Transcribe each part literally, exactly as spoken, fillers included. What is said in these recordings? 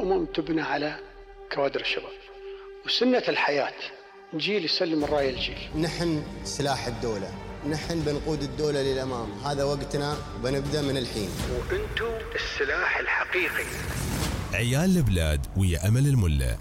الأمم تبنى على كوادر الشباب، وسنة الحياة جيل يسلم الراية الجيل. نحن سلاح الدولة، نحن بنقود الدولة للأمام، هذا وقتنا بنبدأ من الحين. وأنتم السلاح الحقيقي. عيال البلاد ويا أمل الملا.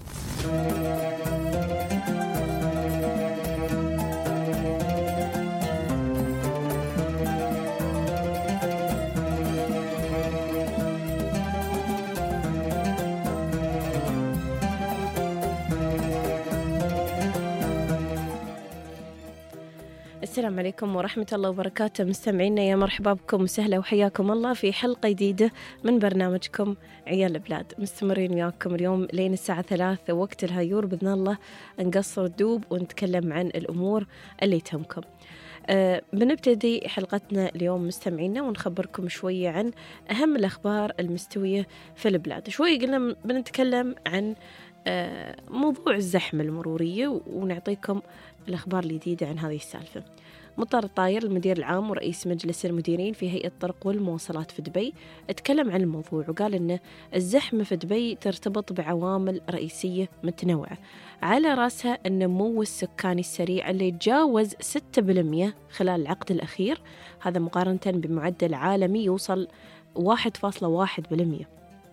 السلام عليكم ورحمة الله وبركاته. مستمعينا يا مرحبا بكم وسهلا وحياكم الله في حلقة جديدة من برنامجكم عيال البلاد. مستمرين وياكم اليوم لين الساعة ثلاثة وقت الهيور بإذن الله، نقصر الدوب ونتكلم عن الأمور اللي تهمكم. أه بنبتدي حلقتنا اليوم مستمعينا ونخبركم شوية عن أهم الأخبار المستوية في البلاد. شوية قلنا بنتكلم عن أه موضوع الزحمة المرورية ونعطيكم الأخبار الجديدة عن هذه السالفة. مطار الطاير المدير العام ورئيس مجلس المديرين في هيئة الطرق والمواصلات في دبي اتكلم عن الموضوع وقال أن الزحمة في دبي ترتبط بعوامل رئيسية متنوعة، على رأسها النمو السكاني السريع اللي تجاوز ستة بالمئة خلال العقد الأخير، هذا مقارنة بمعدل عالمي يوصل واحد فاصلة واحد بالمئة.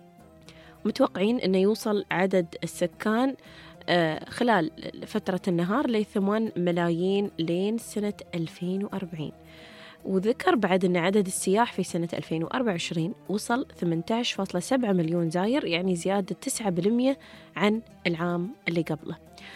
متوقعين أنه يوصل عدد السكان خلال فترة النهار لثمان ملايين لين سنة ألفين وأربعين. وذكر بعد أن عدد السياح في سنة ألفين وأربعة وعشرين وصل ثمانية عشر فاصلة سبعة مليون زائر، يعني زيادة تسعة بالمئة عن العام اللي قبله.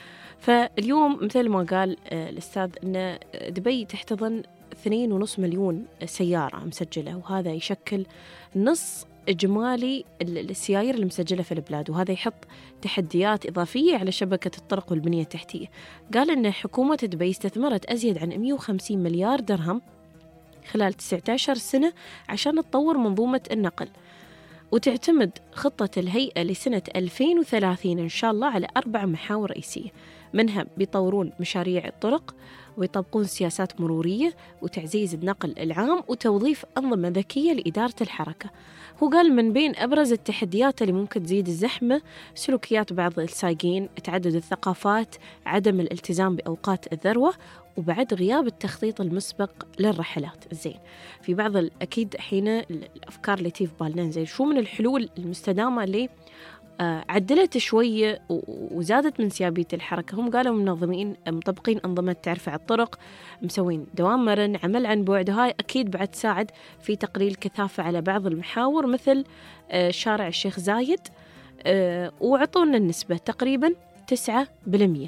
فاليوم مثل ما قال الأستاذ أن دبي تحتضن اثنين ونص مليون سيارة مسجلة، وهذا يشكل نص إجمالي السيايير المسجلة في البلاد، وهذا يحط تحديات إضافية على شبكة الطرق والبنية التحتية. قال أن حكومة دبي استثمرت أزيد عن مئة وخمسين مليار درهم خلال تسعة عشر سنة عشان تطور منظومة النقل، وتعتمد خطة الهيئة لسنة ألفين وثلاثين إن شاء الله على أربع محاور رئيسية، منها بيطورون مشاريع الطرق ويطبقون سياسات مرورية وتعزيز النقل العام وتوظيف أنظمة ذكية لإدارة الحركة. هو قال من بين أبرز التحديات اللي ممكن تزيد الزحمة سلوكيات بعض السائقين، تعدد الثقافات، عدم الالتزام بأوقات الذروة، وبعد غياب التخطيط المسبق للرحلات. زين، في بعض الأكيد حين الأفكار اللي تيجي في بالنا، زين شو من الحلول المستدامة اللي آه عدلت شوية وزادت من سيابية الحركة؟ هم قالوا منظمين مطبقين أنظمة تعرف على الطرق، مسوين دوام مرن، عمل عن بعد، وهاي أكيد بعد تساعد في تقليل الكثافة على بعض المحاور مثل آه شارع الشيخ زايد، آه وعطونا النسبة تقريبا تسعة بالمئة.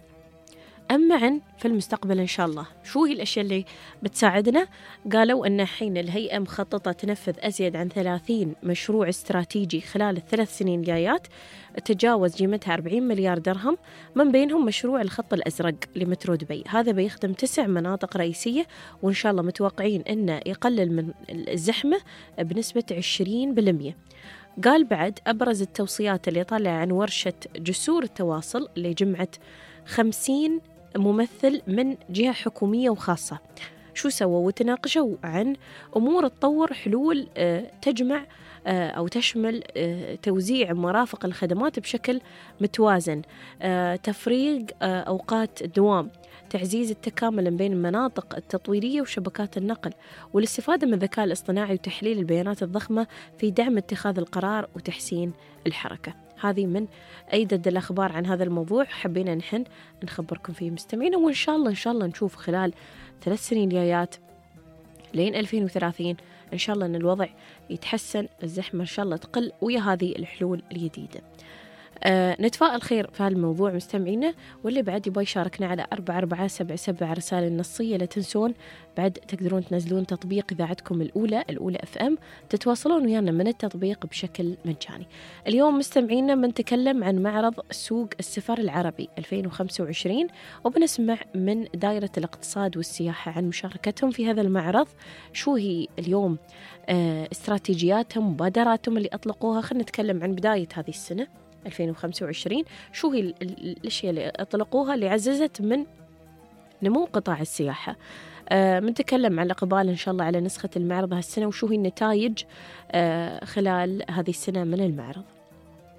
أما عن في المستقبل إن شاء الله شو هي الأشياء اللي بتساعدنا؟ قالوا أن حين الهيئة مخططة تنفذ أزيد عن ثلاثين مشروع استراتيجي خلال الثلاث سنين الجايات تجاوز قيمتها أربعين مليار درهم، من بينهم مشروع الخط الأزرق لمترو دبي، هذا بيخدم تسع مناطق رئيسية، وإن شاء الله متوقعين أنه يقلل من الزحمة بنسبة عشرين بالمئة. قال بعد أبرز التوصيات اللي طلع عن ورشة جسور التواصل اللي جمعت خمسين ممثل من جهة حكومية وخاصة، شو سووا؟ وتناقشوا عن أمور تطور حلول تجمع أو تشمل توزيع مرافق الخدمات بشكل متوازن، تفريغ أوقات الدوام، تعزيز التكامل بين المناطق التطويرية وشبكات النقل، والاستفادة من الذكاء الاصطناعي وتحليل البيانات الضخمة في دعم اتخاذ القرار وتحسين الحركة. هذه من أيضا الأخبار عن هذا الموضوع حبينا نحن نخبركم فيه مستمعين، وإن شاء الله إن شاء الله نشوف خلال ثلاث سنين جايات لين ألفين وثلاثين إن شاء الله أن الوضع يتحسن، الزحمة إن شاء الله تقل ويا هذه الحلول الجديدة. أه نتفائل خير في هالموضوع مستمعينا، واللي بعد يبغى يشاركنا على أربعة أربعة سبعة سبعة رسالة نصية. لا تنسون بعد تقدرون تنزلون تطبيق إذاعتكم الأولى الأولى أف أم، تتواصلون ويانا من التطبيق بشكل مجاني. اليوم مستمعينا بنتكلم عن معرض سوق السفر العربي ألفين وخمسة وعشرين، وبنسمع من دائرة الاقتصاد والسياحة عن مشاركتهم في هذا المعرض، شو هي اليوم أه استراتيجياتهم مبادراتهم اللي أطلقوها. خلينا نتكلم عن بداية هذه السنة ألفين وخمسة وعشرين، شو هي الأشياء اللي أطلقوها اللي عززت من نمو قطاع السياحة. آه بنتكلم عن الإقبال إن شاء الله على نسخة المعرض هالسنة، وشو هي النتائج آه خلال هذه السنة من المعرض.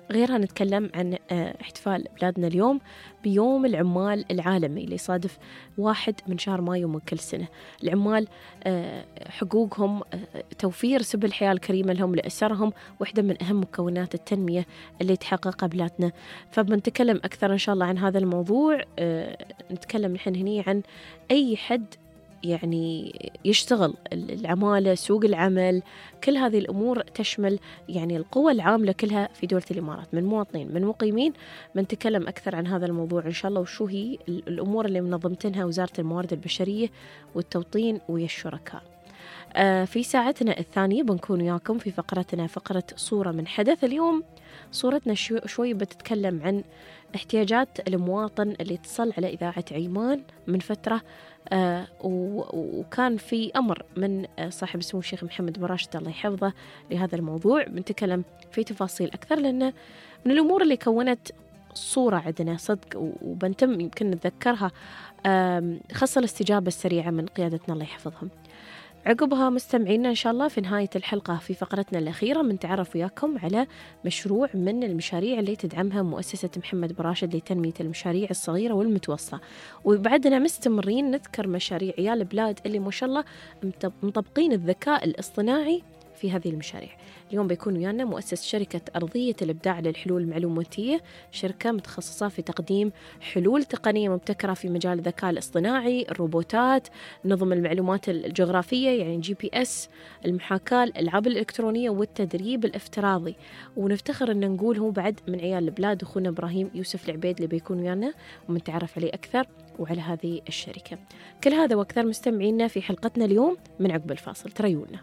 غيرها نتكلم عن احتفال بلادنا اليوم بيوم العمال العالمي اللي يصادف واحد من شهر مايو من كل سنة. العمال حقوقهم توفير سبل الحياة الكريمة لهم لأسرهم، واحدة من أهم مكونات التنمية اللي تحققها بلادنا. فبنتكلم أكثر إن شاء الله عن هذا الموضوع. نتكلم نحن هني عن أي حد يعني يشتغل، العمالة، سوق العمل، كل هذه الأمور تشمل يعني القوى العاملة كلها في دولة الإمارات، من مواطنين من مقيمين. بنتكلم أكثر عن هذا الموضوع إن شاء الله، وشو هي الأمور اللي منظمتنها وزارة الموارد البشرية والتوطين ويا الشركاء. آه في ساعتنا الثانية بنكون وياكم في فقرتنا فقرة صورة من حدث اليوم. صورتنا شو شوي بتتكلم عن احتياجات المواطن اللي اتصل على إذاعة عمان من فترة، آه وكان في أمر من صاحب السمو الشيخ محمد بن راشد الله يحفظه لهذا الموضوع. بنتكلم في تفاصيل أكثر، لأنه من الأمور اللي كونت صورة عندنا صدق وبنتم يمكن نتذكرها، خاصة الاستجابة السريعة من قيادتنا الله يحفظهم. عقبها مستمعينا إن شاء الله في نهاية الحلقة في فقرتنا الأخيرة بنتعرف وياكم على مشروع من المشاريع اللي تدعمها مؤسسة محمد بن راشد لتنمية المشاريع الصغيرة والمتوسطة. وبعدنا مستمرين نذكر مشاريع عيال بلاد اللي ما شاء الله مطبقين الذكاء الاصطناعي في هذه المشاريع. اليوم بيكون ويانا مؤسس شركة أرضية الإبداع للحلول المعلوماتية، شركة متخصصة في تقديم حلول تقنية مبتكرة في مجال الذكاء الاصطناعي، الروبوتات، نظم المعلومات الجغرافية يعني جي بي اس، المحاكاة، الألعاب الإلكترونية والتدريب الافتراضي. ونفتخر أن نقول هو بعد من عيال البلاد، أخونا إبراهيم يوسف العبيد اللي بيكون ويانا ومنتعرف عليه أكثر وعلى هذه الشركة. كل هذا وأكثر مستمعينا في حلقتنا اليوم من عقب الفاصل، تريونا.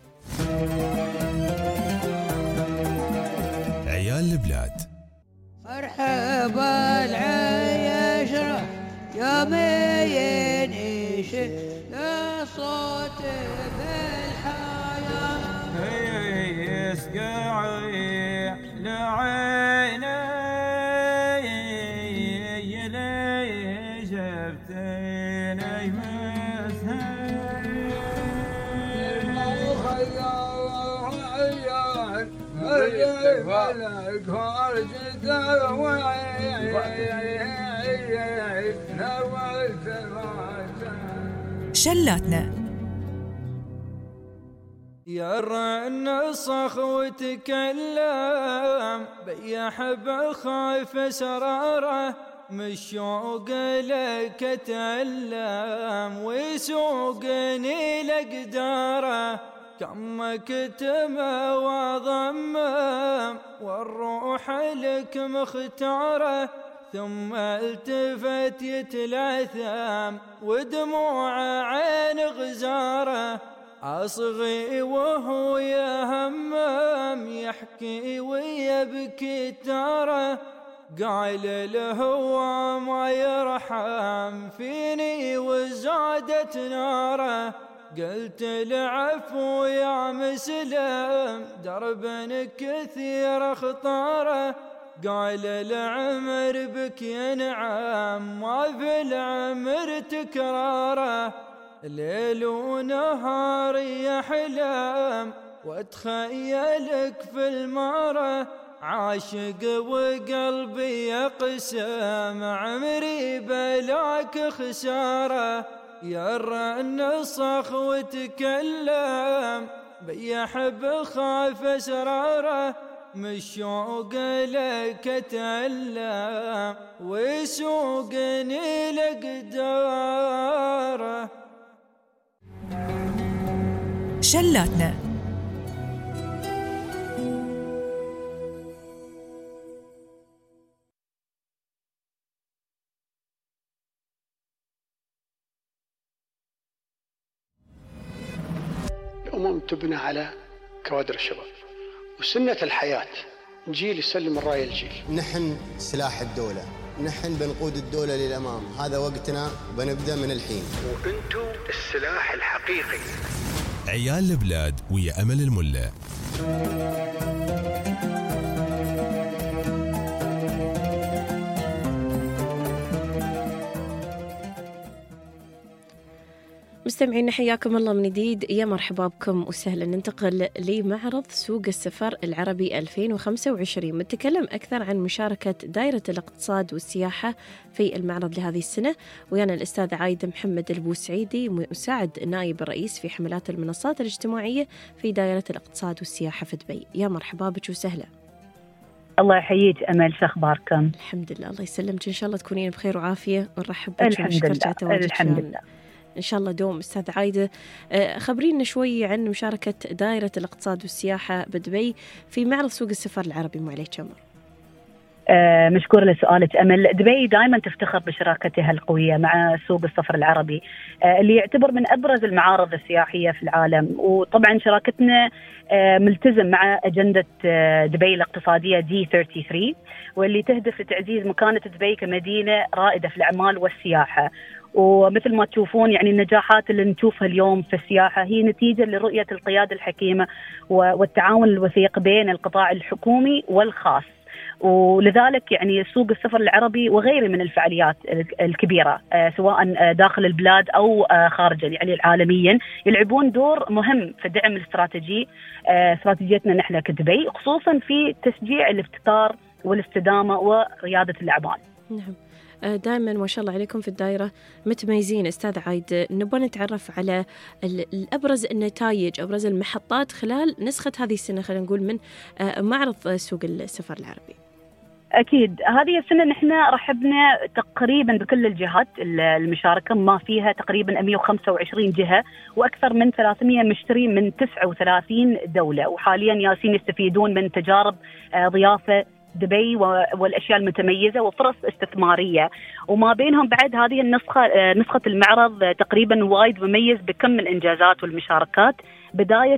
عيال البلاد. مرحبا العيشرة يا مين إيش يا صوت بالحياة يسقعي لعيني يلي جبتيني مسهي ملك فرجت شلاتنا يرن الصخ وتكلم بيحب خايف سراره مشوق لك تألم ويسوقني لقداره كم كتم وضمم والروح لك مختاره ثم التفت يتلاثم ودموع عين غزاره أصغي وهو يهمم يحكي ويبكي تاره قال له ما يرحم فيني وزادت ناره قلت العفو يا مسلم درب كثير اخطاره قال العمر بك ينعم ما في العمر تكراره ليل ونهار يحلم واتخيلك في الماره عاشق وقلبي يقسم عمري بلاك خساره يرن الصخ وتكلم بيحب خاف اسراره مشوق لك تألم ويسوقني لقداره. شلاتنا الأمم تبنى على كوادر الشباب، وسنة الحياة جيل يسلم الراية الجيل. نحن سلاح الدولة، نحن بنقود الدولة للأمام، هذا وقتنا بنبدأ من الحين. وأنتم السلاح الحقيقي. عيال البلاد ويا أمل الملة. مستمعين حياكم الله من جديد، يا مرحبا بكم وسهلا. ننتقل لمعرض سوق السفر العربي ألفين وخمسة وعشرين. نتكلم أكثر عن مشاركة دائرة الاقتصاد والسياحة في المعرض لهذه السنة، ويانا الأستاذ عايدة محمد البوسعيدي مساعد نائب الرئيس في حملات المنصات الاجتماعية في دائرة الاقتصاد والسياحة في دبي. يا مرحبا بك وسهلا. الله يحييك أمل، شو أخباركم؟ الحمد لله، الله يسلمك، إن شاء الله تكونين بخير وعافية، ونرحب بك الحمد لله. الحمد لله إن شاء الله دوم. أستاذ عايدة، خبرينا شوي عن مشاركة دائرة الاقتصاد والسياحة بدبي في معرض سوق السفر العربي. معليك عمر. آه مشكورة لسؤالك أمل. دبي دائما تفتخر بشراكتها القوية مع سوق السفر العربي، آه اللي يعتبر من أبرز المعارض السياحية في العالم، وطبعا شراكتنا آه ملتزم مع أجندة آه دبي الاقتصادية دي ثلاثة وثلاثين، واللي تهدف لتعزيز مكانة دبي كمدينة رائدة في الأعمال والسياحة. ومثل ما تشوفون يعني النجاحات اللي نشوفها اليوم في السياحة هي نتيجة لرؤية القيادة الحكيمة والتعاون الوثيق بين القطاع الحكومي والخاص. ولذلك يعني سوق السفر العربي وغيره من الفعاليات الكبيرة سواء داخل البلاد أو خارجا يعني عالميا يلعبون دور مهم في دعم الاستراتيجي استراتيجيتنا نحن كدبي، خصوصا في تشجيع الابتكار والاستدامة وريادة الأعمال. نعم، دائما ما شاء الله عليكم في الدائرة متميزين. أستاذ عايد، نبغى نتعرف على الأبرز النتائج، أبرز المحطات خلال نسخة هذه السنة، خلينا نقول من معرض سوق السفر العربي. أكيد هذه السنة نحن رحبنا تقريبا بكل الجهات المشاركة، ما فيها تقريبا مئة وخمسة وعشرين جهة وأكثر من ثلاثمئة مشتري من تسعة وثلاثين دولة، وحاليا ياسين يستفيدون من تجارب ضيافة دبي والأشياء المتميزة وفرص استثمارية. وما بينهم بعد هذه النسخة نسخة المعرض تقريبا وايد مميز بكم الإنجازات والمشاركات. بداية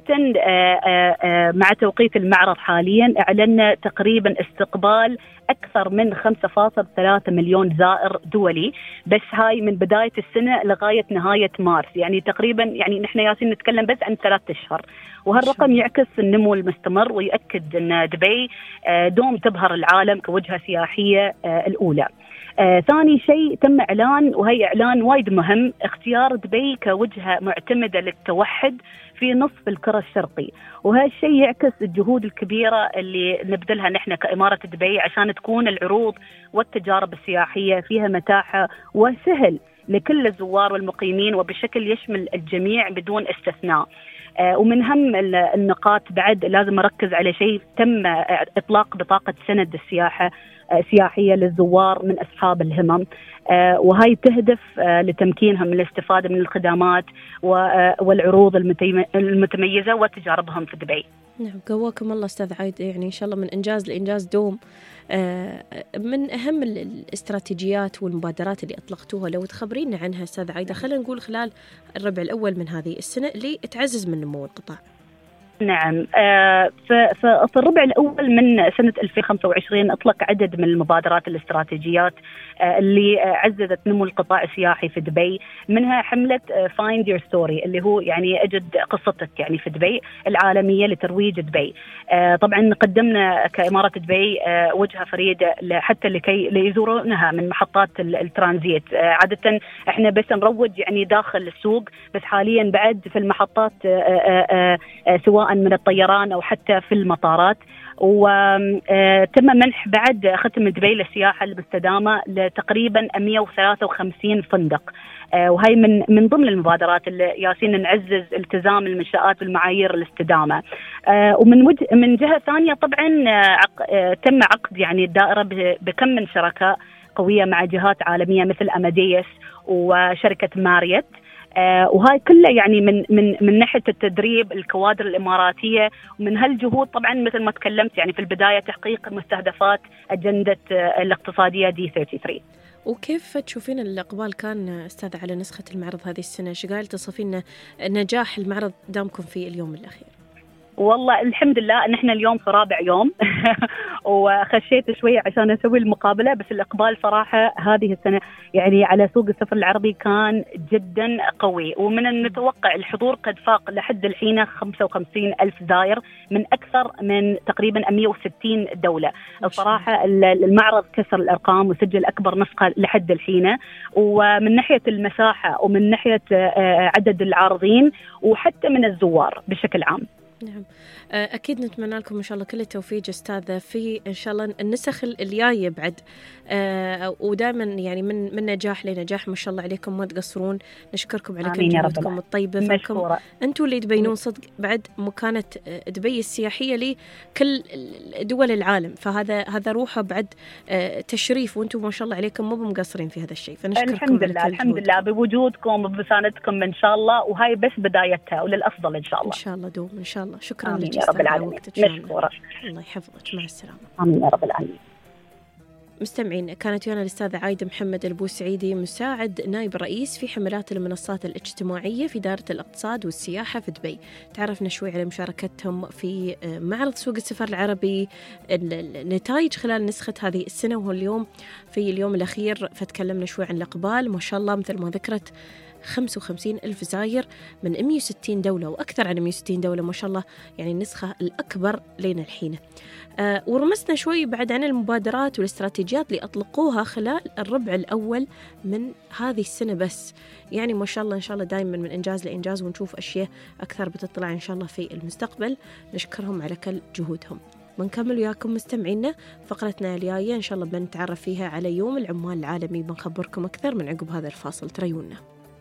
مع توقيت المعرض حاليا أعلنا تقريبا استقبال أكثر من خمسة فاصلة ثلاثة مليون زائر دولي، بس هاي من بداية السنة لغاية نهاية مارس، يعني تقريبا يعني نحن ياسين نتكلم بس عن ثلاثة أشهر، وهالرقم يعكس النمو المستمر ويؤكد أن دبي دوم تبهر العالم كوجهة سياحية الأولى. آه، ثاني شيء تم إعلان، وهي إعلان وايد مهم، اختيار دبي كوجهة معتمدة للتوحد في نصف الكرة الشرقي، وهالشيء يعكس الجهود الكبيرة اللي نبذلها نحن كإمارة دبي عشان تكون العروض والتجارب السياحية فيها متاحة وسهل لكل الزوار والمقيمين وبشكل يشمل الجميع بدون استثناء. آه ومن هم النقاط بعد لازم أركز على شيء، تم إطلاق بطاقة سند السياحة سياحية للزوار من أصحاب الهمم، آه وهي تهدف آه لتمكينهم من الاستفادة من الخدمات والعروض المتميزة وتجاربهم في دبي. نعم، قواكم الله أستاذ عايد، يعني إن شاء الله من إنجاز لإنجاز دوم. آه من أهم الاستراتيجيات والمبادرات اللي أطلقتوها لو تخبرينا عنها أستاذ عايدة، خلينا نقول خلال الربع الأول من هذه السنة اللي تعزز من نمو القطاع. نعم، آه في الربع الأول من سنة ألفين وخمسة وعشرين أطلق عدد من المبادرات الاستراتيجيات آه اللي آه عززت نمو القطاع السياحي في دبي، منها حملة آه Find Your Story اللي هو يعني أجد قصتك يعني في دبي العالمية لترويج دبي. آه طبعا قدمنا كإمارة دبي آه وجهة فريدة حتى لكي ليزورونها من محطات الترانزيت. آه عادة احنا بس نروج يعني داخل السوق، بس حاليا بعد في المحطات آه آه آه سواء من الطيران أو حتى في المطارات. وتم منح بعد ختم دبي للسياحة المستدامة لتقريبا مئة وثلاثة وخمسين فندق، وهي من من ضمن المبادرات اللي ياسين نعزز التزام المنشآت بالمعايير الاستدامة. ومن وجه من جهة ثانية طبعا تم عقد يعني الدائرة بكم من شركاء قوية مع جهات عالمية مثل أماديس وشركة ماريت، آه وهاي كلها يعني من من من ناحيه التدريب الكوادر الاماراتيه، ومن هالجهود طبعا مثل ما تكلمت يعني في البدايه تحقيق مستهدفات اجنده آه الاقتصاديه دي ثلاثة وثلاثين. وكيف تشوفين الإقبال كان أستاذ على نسخة المعرض هذه السنة؟ شو قال تصفين نجاح المعرض دامكم في اليوم الأخير؟ والله الحمد لله ان احنا اليوم في رابع يوم وخشيت شوي عشان اسوي المقابله، بس الاقبال صراحه هذه السنه يعني على سوق السفر العربي كان جدا قوي، ومن المتوقع الحضور قد فاق لحد الحين خمسة وخمسين ألف زائر من اكثر من تقريبا مئة وستين دوله. الصراحه المعرض كسر الارقام وسجل اكبر نسخه لحد الحين، ومن ناحيه المساحه ومن ناحيه عدد العارضين وحتى من الزوار بشكل عام. نعم، أكيد نتمنى لكم إن شاء الله كل التوفيق أستاذة في إن شاء الله النسخ الجاية بعد، ودائما يعني من من نجاح لنجاح، ما شاء الله عليكم ما تقصرون. نشكركم على كل جهودكم الطيبة، فكم أنتم اللي تبينون صدق بعد مكانة دبي السياحية لكل دول العالم، فهذا هذا روحه بعد تشريف، وأنتم ما شاء الله عليكم مو مقصرين في هذا الشيء، فنشكركم. الحمد لله الحمد لله بوجودكم وبمساندتكم إن شاء الله، وهاي بس بدايتها وللأفضل إن شاء الله. إن شاء الله دوم إن شاء الله. شكرا آمين لك يا رب العالمين. مشكورة. الله يحفظك، مع السلامة. آمين يا رب العالمين. مستمعين، كانت ويانا الأستاذة عايدة محمد البوسعيدي، مساعد نائب الرئيس في حملات المنصات الاجتماعية في إدارة الاقتصاد والسياحة في دبي. تعرفنا شوي على مشاركتهم في معرض سوق السفر العربي، النتائج خلال نسخة هذه السنة، وهو اليوم في اليوم الأخير، فتكلمنا شوي عن الإقبال. ما شاء الله مثل ما ذكرت خمسة وخمسين ألف زاير من مئة وستين دولة، وأكثر عن مئة وستين دولة ما شاء الله، يعني النسخة الأكبر لين الحين. آه ورمسنا شوي بعد عن المبادرات والاستراتيجيات اللي أطلقوها خلال الربع الأول من هذه السنة بس، يعني ما شاء الله إن شاء الله دائما من إنجاز لإنجاز، ونشوف أشياء أكثر بتطلع إن شاء الله في المستقبل. نشكرهم على كل جهودهم. بنكمل وياكم مستمعينا فقرتنا الجاية إن شاء الله بنتعرف فيها على يوم العمال العالمي، بنخبركم أكثر من عقب هذا الفاصل، تريونا.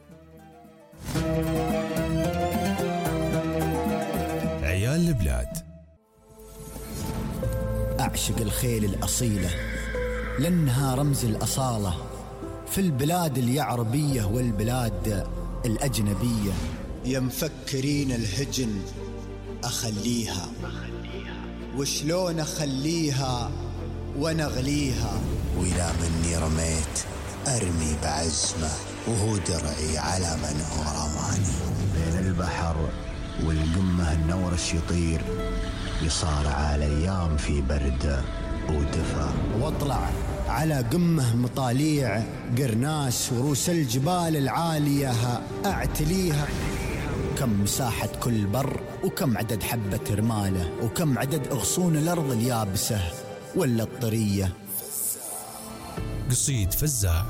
عيال البلاد. أعشق الخيل الأصيلة لأنها رمز الأصالة في البلاد اليعربية والبلاد الأجنبية. يا مفكرين الهجن أخليها، وشلون أخليها ونغليها، وإذا مني رميت أرمي بعزمه، وهو درعي على من هو رماني. بين البحر والقمة النورش يطير، يصارع الأيام في برد ودفا، واطلع على قمة مطاليع قرناس ورؤوس الجبال العالية أعتليها. كم مساحة كل بر، وكم عدد حبة رمالة، وكم عدد أغصون الأرض اليابسة ولا الطرية. قصيد فزاع.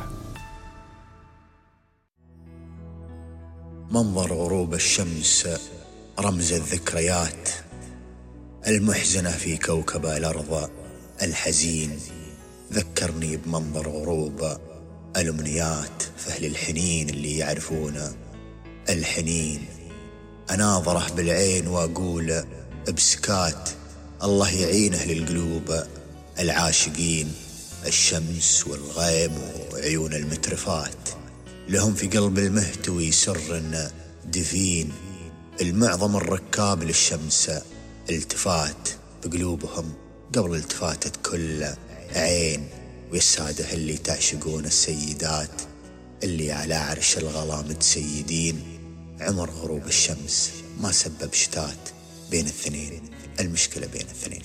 منظر غروب الشمس رمز الذكريات المحزنة في كوكب الأرض الحزين، ذكرني بمنظر غروب الأمنيات، فأهل الحنين اللي يعرفون الحنين. أناظره بالعين وأقول بسكات الله يعينه للقلوب العاشقين. الشمس والغيم وعيون المترفات لهم في قلب المهتوي سر دفين. المعظم الركاب للشمس التفات بقلوبهم قبل التفاتة كل عين. ويساده اللي تعشقون السيدات اللي على عرش الغلا متسيدين. عمر غروب الشمس ما سبب شتات بين الاثنين، المشكلة بين الاثنين.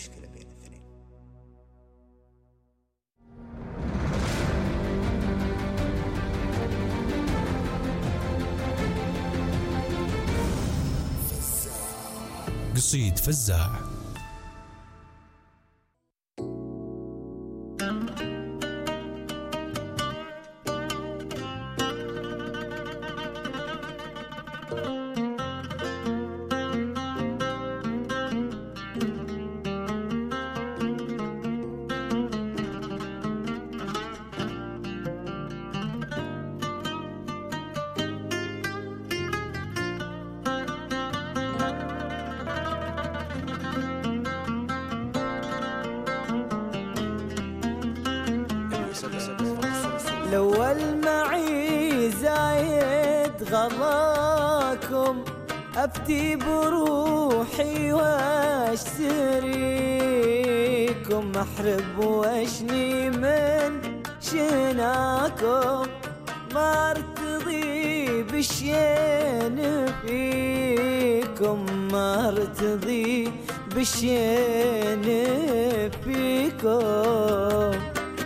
قصيد فزاع. لو المعي زايد غلاكم أفتي بروحي واشتريكم، أحرب واشني من شناكم، ما ارتضي بشين فيكم ما ارتضي بشين فيكم.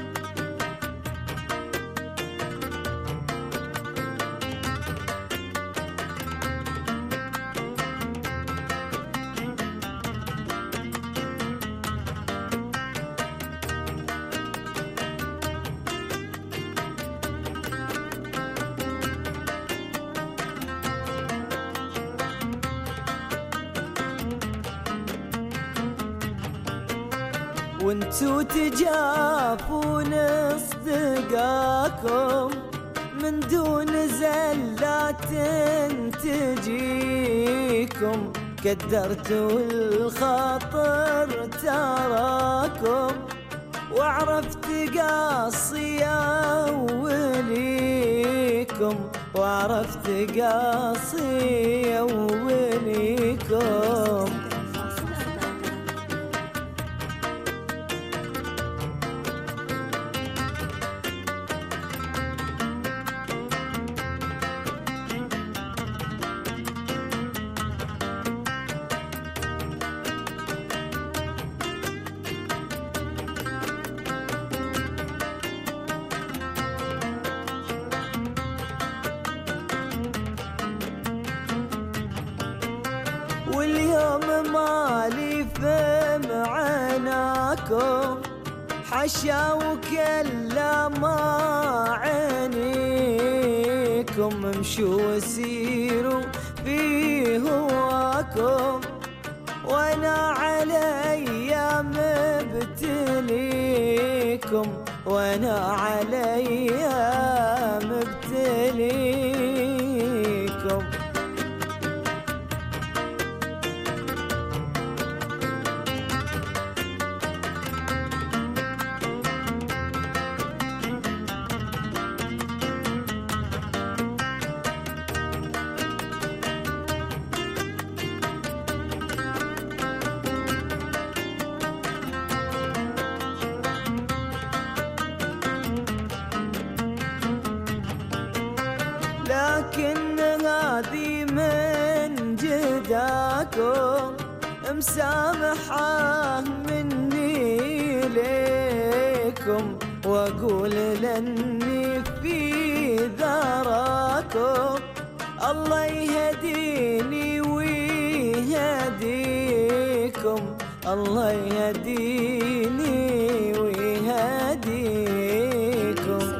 وانتو تجافون اصدقاكم من دون زلات تجيكم، قدرتوا الخاطر تراكم وعرفت قاصي أوليكم، وعرفت قاصي أوليكم. واليوم مالي فم عناكم حشا وكلا ما عينيكم، امشوا وسيروا في هواكم وانا علي مبتليكم، وانا علي مبتليكم. لكن هذه من جداكم مسامحة مني ليكم، واقول لاني في ذراكم الله يهديني ويهديكم، الله يهديني ويهديكم.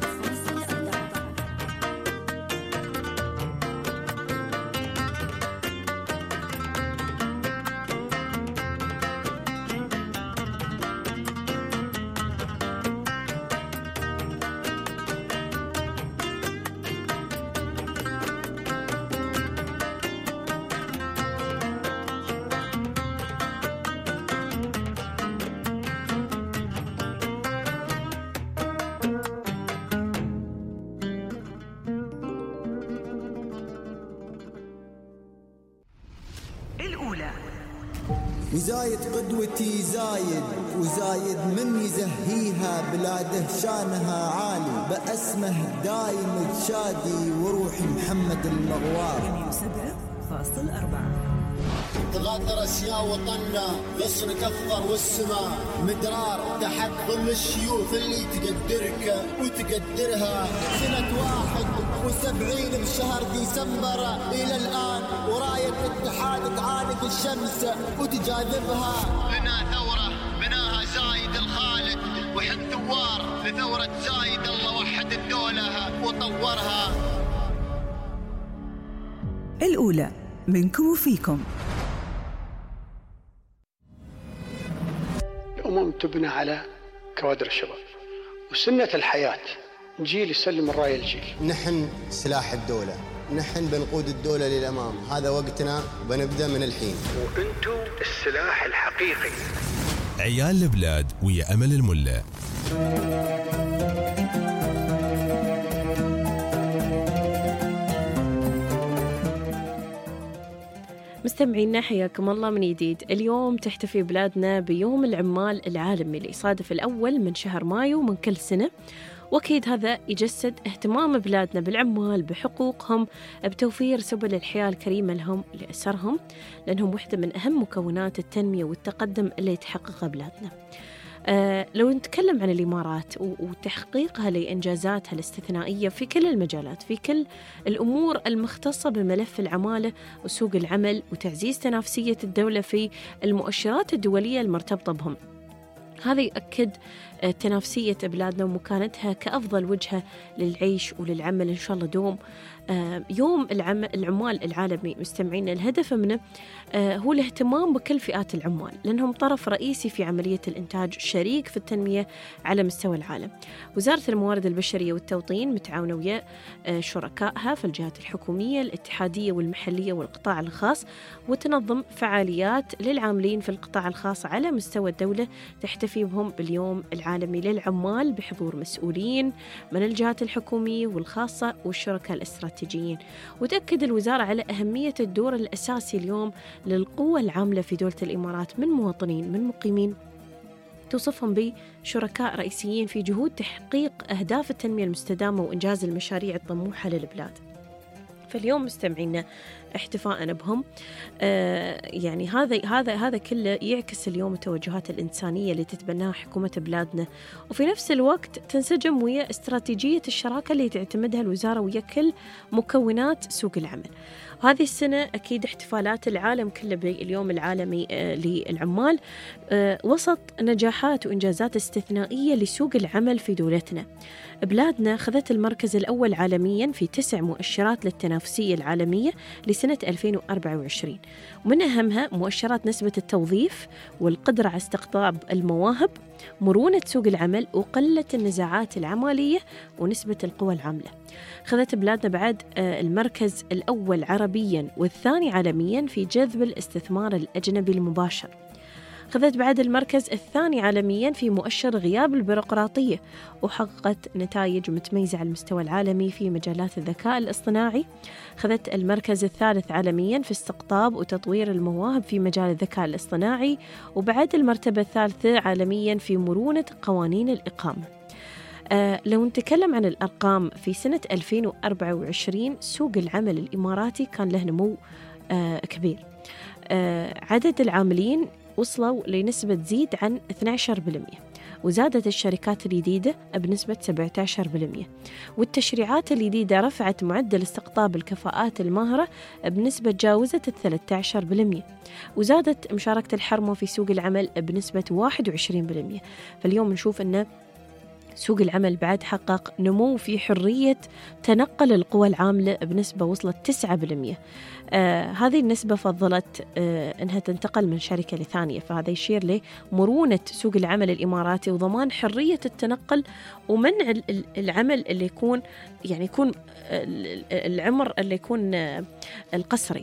الأولى وزايد قدوتي زايد وزايد من يزهيها بلاده شانها عالي، بأسمه دايم تشادي وروحي محمد المغوار. سبعة فاصل أربعة. تغادر أسياء وطننا غصن كفر والسماء مدرار تحت ظل الشيوخ اللي تقدرك وتقدرها. سنة واحد وسبعين بشهر ديسمبر إلى الآن وراية الاتحاد تعاند الشمس وتجاذبها. بنا ثورة بناها زايد الخالد وحد ثوار لثورة زايد، الله وحد الدولة وطورها. الأولى منكم وفيكم. الأمم تبنى على كوادر الشباب، وسنة الحياة جيل يسلم الراية الجيل. نحن سلاح الدولة، نحن بنقود الدولة للأمام، هذا وقتنا بنبدأ من الحين. وأنتم السلاح الحقيقي. عيال البلاد ويا أمل الملا. مستمعينا حياكم الله من جديد. اليوم تحتفي بلادنا بيوم العمال العالمي اللي يصادف الأول من شهر مايو من كل سنة، وأكيد هذا يجسد اهتمام بلادنا بالعمال بحقوقهم، بتوفير سبل الحياة الكريمة لهم لأسرهم، لأنهم واحدة من أهم مكونات التنمية والتقدم اللي تحققها بلادنا. أه لو نتكلم عن الإمارات وتحقيقها لإنجازاتها الاستثنائية في كل المجالات، في كل الأمور المختصة بملف العمالة وسوق العمل وتعزيز تنافسية الدولة في المؤشرات الدولية المرتبطة بهم، هذا يؤكد تنافسية بلادنا ومكانتها كأفضل وجهة للعيش وللعمل إن شاء الله دوم. يوم العمال العالمي مستمعين، الهدف منه هو الاهتمام بكل فئات العمال، لأنهم طرف رئيسي في عملية الإنتاج، شريك في التنمية على مستوى العالم. وزارة الموارد البشرية والتوطين متعاونة ويا شركائها في الجهات الحكومية الاتحادية والمحلية والقطاع الخاص، وتنظم فعاليات للعاملين في القطاع الخاص على مستوى الدولة تحتفي بهم باليوم العالمي للعمال بحضور مسؤولين من الجهات الحكومية والخاصة والشركاء الاستراتيجيين. وتأكد الوزارة على أهمية الدور الأساسي اليوم للقوة العاملة في دولة الإمارات من مواطنين من مقيمين، توصفهم بشركاء رئيسيين في جهود تحقيق أهداف التنمية المستدامة وإنجاز المشاريع الطموحة للبلاد. فاليوم مستمعينا احتفاءنا بهم آه يعني هذا هذا هذا كله يعكس اليوم التوجهات الإنسانية اللي تتبناها حكومة بلادنا، وفي نفس الوقت تنسجم ويا استراتيجية الشراكة اللي تعتمدها الوزارة ويا كل مكونات سوق العمل. هذه السنة أكيد احتفالات العالم كله باليوم العالمي آه للعمال آه وسط نجاحات وإنجازات استثنائية لسوق العمل في دولتنا. بلادنا خذت المركز الأول عالميا في تسع مؤشرات للتنافسية العالمية لسنة ألفين وأربعة وعشرين، ومن أهمها مؤشرات نسبة التوظيف والقدرة على استقطاب المواهب، مرونة سوق العمل، وقلة النزاعات العمالية، ونسبة القوى العاملة. خذت بلادنا بعد المركز الأول عربيا والثاني عالميا في جذب الاستثمار الأجنبي المباشر. خذت بعد المركز الثاني عالميا في مؤشر غياب البيروقراطية، وحققت نتائج متميزة على المستوى العالمي في مجالات الذكاء الاصطناعي. خذت المركز الثالث عالميا في استقطاب وتطوير المواهب في مجال الذكاء الاصطناعي، وبعد المرتبة الثالثة عالميا في مرونة قوانين الإقامة. أه لو نتكلم عن الأرقام في سنة ألفين وأربعة وعشرين، سوق العمل الإماراتي كان له نمو أه كبير. أه عدد العاملين وصلوا لنسبة تزيد عن اثني عشر بالمئة، وزادت الشركات الجديدة بنسبة سبعة عشر بالمئة، والتشريعات الجديدة رفعت معدل استقطاب الكفاءات الماهرة بنسبة جاوزت ثلاثة عشر بالمئة، وزادت مشاركة الحرمة في سوق العمل بنسبة واحد وعشرين بالمئة. فاليوم نشوف أن سوق العمل بعد حقق نمو في حرية تنقل القوى العاملة بنسبة وصلت تسعة بالمئة. آه هذه النسبة فضلت آه أنها تنتقل من شركة لثانية، فهذا يشير لمرونة سوق العمل الإماراتي وضمان حرية التنقل ومنع العمل اللي يكون يعني يكون العمر اللي يكون آه القصري.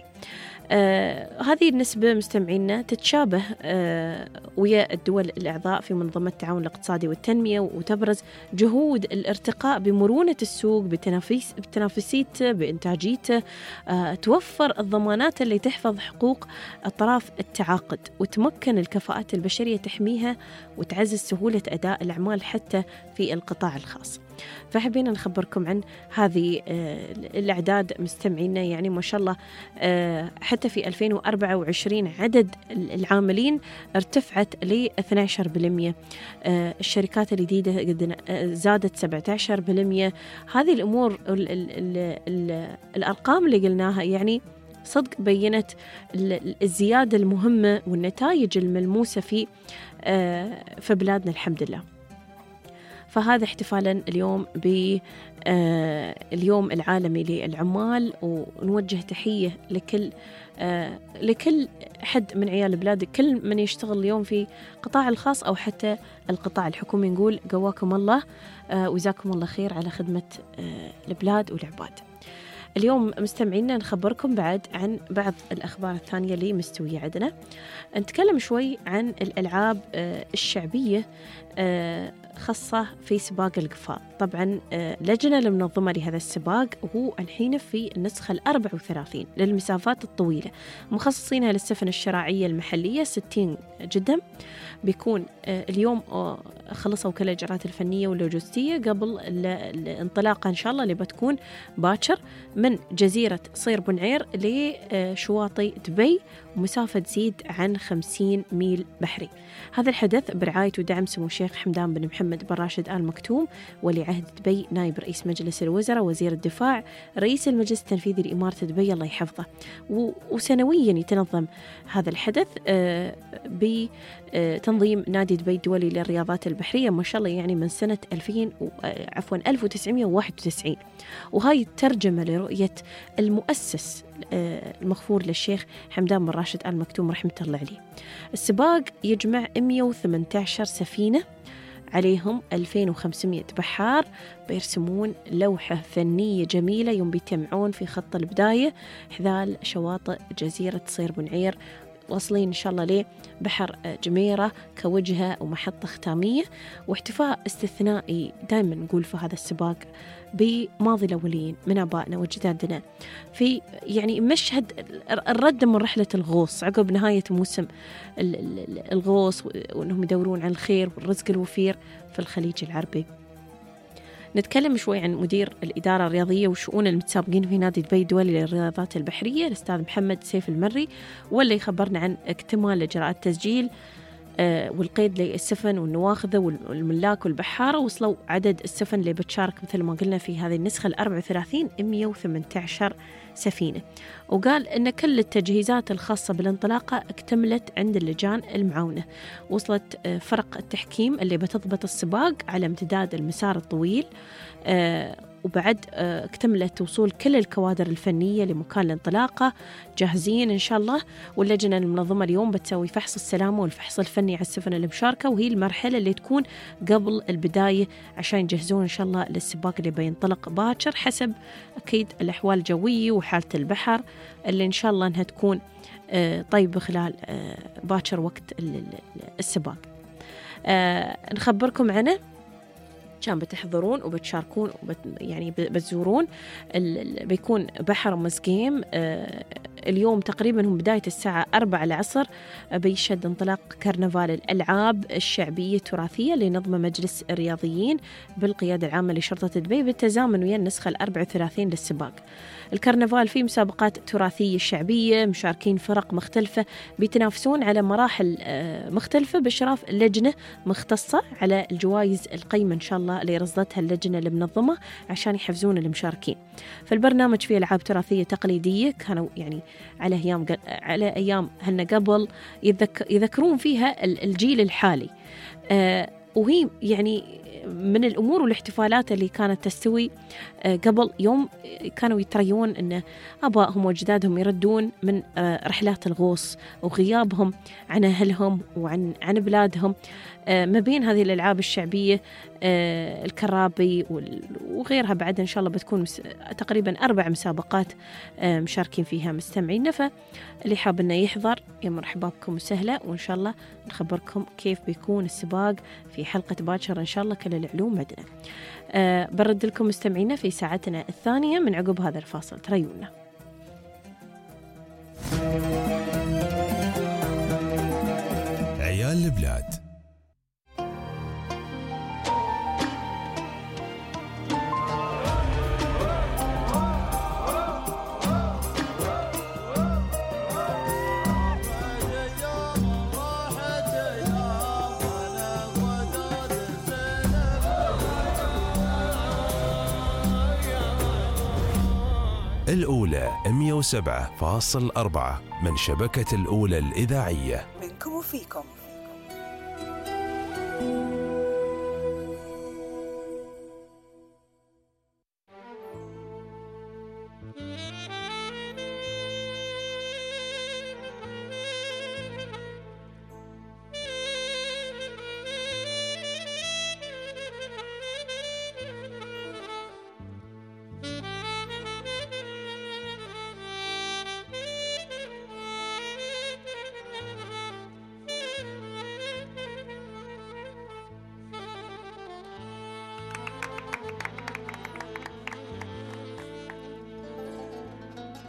آه هذه النسبة مستمعينا تتشابه آه ويا الدول الأعضاء في منظمة التعاون الاقتصادي والتنمية، وتبرز جهود الارتقاء بمرونة السوق بتنافس بتنافسيته بإنتاجيته، آه توفر الضمانات اللي تحفظ حقوق أطراف التعاقد، وتمكن الكفاءات البشرية تحميها، وتعزز سهولة أداء الأعمال حتى في القطاع الخاص. فحبينا نخبركم عن هذه الأعداد مستمعينا، يعني ما شاء الله حتى في ألفين وأربعة وعشرين عدد العاملين ارتفعت ل اثني عشر بالمئة، الشركات الجديدة زادت سبعة عشر بالمئة. هذه الأمور ال ال ال ال الأرقام اللي قلناها يعني صدق بينت الزيادة المهمة والنتائج الملموسة في في بلادنا الحمد لله. فهذا احتفالا اليوم باليوم العالمي للعمال، ونوجه تحية لكل لكل حد من عيال البلاد، كل من يشتغل اليوم في القطاع الخاص أو حتى القطاع الحكومي. نقول قواكم الله وجزاكم الله خير على خدمة البلاد والعباد. اليوم مستمعينا نخبركم بعد عن بعض الأخبار الثانية اللي مستوية عندنا. نتكلم شوي عن الألعاب الشعبية خاصة في سباق القفاء. طبعا لجنة المنظمة لهذا السباق هو الحين في النسخة الأربع وثلاثين للمسافات الطويلة، مخصصينها للسفن الشراعية المحلية ستين جدم. بيكون اليوم خلصوا كل الإجراءات الفنية واللوجستية قبل الانطلاقة إن شاء الله اللي بتكون باكر من جزيرة صير بنعير لشواطئ دبي، ومسافة تزيد عن خمسين ميل بحري. هذا الحدث برعاية ودعم سمو الشيخ حمدان بن محمد بن راشد آل مكتوم ولي عهد دبي، نائب رئيس مجلس الوزراء، وزير الدفاع، رئيس المجلس التنفيذي لإمارة دبي الله يحفظه. وسنويا يتنظم هذا الحدث بتنظيم نادي دبي الدولي للرياضات البحرية ما شاء الله، يعني من سنة ألفين عفوا ألف وتسعمائة وواحد وتسعين. وهاي الترجمة لرؤية المؤسس المغفور للشيخ حمدان بن راشد آل مكتوم رحمة الله عليه. السباق يجمع مئة وثمانية عشر سفينة، عليهم ألفين وخمسمائة بحار بيرسمون لوحة فنية جميلة يوم بيتجمعون في خط البداية حذال شواطئ جزيرة صير بنعير، واصلين إن شاء الله ليه بحر جميرة كوجهة ومحطة ختامية. واحتفاء استثنائي دائما نقول في هذا السباق بماضي الأولين من آبائنا وجدادنا، في يعني مشهد الرد من رحلة الغوص عقب نهاية موسم الغوص، وأنهم يدورون عن الخير والرزق الوفير في الخليج العربي. نتكلم شوي عن مدير الإدارة الرياضية وشؤون المتسابقين في نادي دبي الدولي للرياضات البحرية الأستاذ محمد سيف المري، واللي يخبرنا عن اكتمال إجراءات التسجيل آه والقيد للسفن والنواخذة والملاك والبحارة. وصلوا عدد السفن اللي بتشارك مثل ما قلنا في هذه النسخة الأربع وثلاثين مئة وثمانية عشر سفينة. وقال أن كل التجهيزات الخاصة بالانطلاقة اكتملت عند اللجان المعاونة. وصلت آه فرق التحكيم اللي بتضبط السباق على امتداد المسار الطويل، آه وبعد اكتملت وصول كل الكوادر الفنية لمكان الانطلاقة جاهزين إن شاء الله. واللجنة المنظمة اليوم بتسوي فحص السلامة والفحص الفني على السفن المشاركة، وهي المرحلة اللي تكون قبل البداية عشان يجهزون إن شاء الله للسباق اللي بينطلق باكر حسب أكيد الأحوال الجوية وحالة البحر اللي إن شاء الله أنها تكون طيبة خلال باكر وقت السباق. نخبركم عنه كان بتحضرون وبتشاركون وبت يعني بتزورون. بيكون بحر مسقيم آه اليوم تقريبا من بداية الساعة أربعة العصر بيشهد انطلاق كرنفال الألعاب الشعبية التراثية لنظم مجلس الرياضيين بالقيادة العامة لشرطة دبي بالتزامن ويا النسخة الأربع وثلاثين للسباق. الكرنفال فيه مسابقات تراثية شعبية، مشاركين فرق مختلفة بيتنافسون على مراحل مختلفة بإشراف لجنة مختصة على الجوائز القيمة إن شاء الله اللي رصدتها اللجنة المنظمة عشان يحفزون المشاركين. فالبرنامج فيه ألعاب تراثية تقليدية كانوا يعني على أيام على أيام هن قبل يذك يذكرون فيها الجيل الحالي، آه وهي يعني من الأمور والاحتفالات اللي كانت تستوي قبل يوم كانوا يتريون أن أبائهم وأجدادهم يردون من رحلات الغوص وغيابهم عن أهلهم وعن عن بلادهم. ما بين هذه الألعاب الشعبية الكرابي وغيرها بعد إن شاء الله بتكون تقريبا أربع مسابقات مشاركين فيها مستمعين. فاللي حاب أنه يحضر يا مرحبا بكم وسهلا، وإن شاء الله نخبركم كيف بيكون السباق في حلقة باكر إن شاء الله كل العلوم عندنا. أه برد لكم مستمعينا في ساعتنا الثانية من عقب هذا الفاصل، تريونا. عيال البلاد الأولى مئة وسبعة فاصل أربعة من شبكة الأولى الإذاعية منكم وفيكم.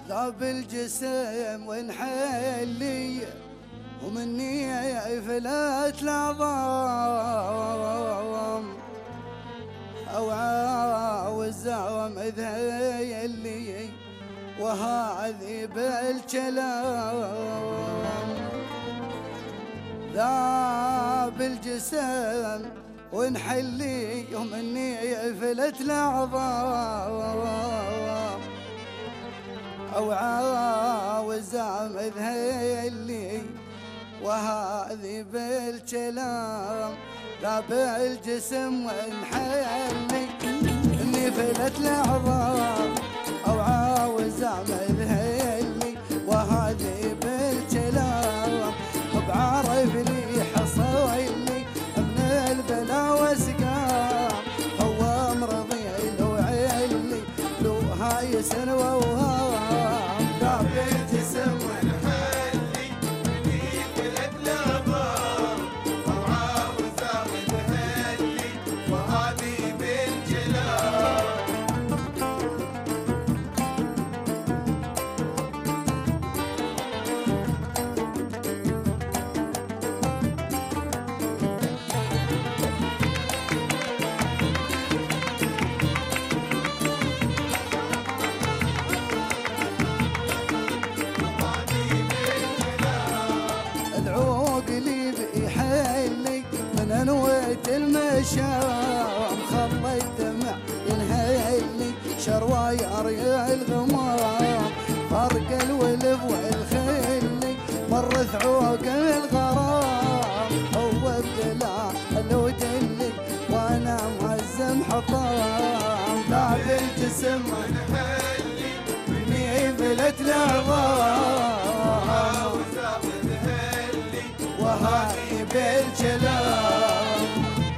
ذاب الجسم ونحلي ومني فلت العظام أوعى عوام ذيلي وهذه بالكلام ذاب الجسم ونحلي يوم اني فلت العظام اوعى ذيلي وهذه بالكلام ذاب الجسم ونحلي اني فلت العظام وعاوز اعمل هيلي وهذه بالكلام بعرف لي حصيلي من البلا وسقام هو مرضي لو عيلي لو هاي سنوة وهام ذاب الجسم ونحلي اني فلت العظام وعاوز اعمل هيلي وهذه بالكلام نويت المشام خليت دمع ينهيلي شرواير يا الغمام فرق الولف والخيلي مرث عوق الغرام هو الدلع الودلي وانا معزم حطام ذاب الجسم ونحلي مني فلت العظام وهاي بالكلام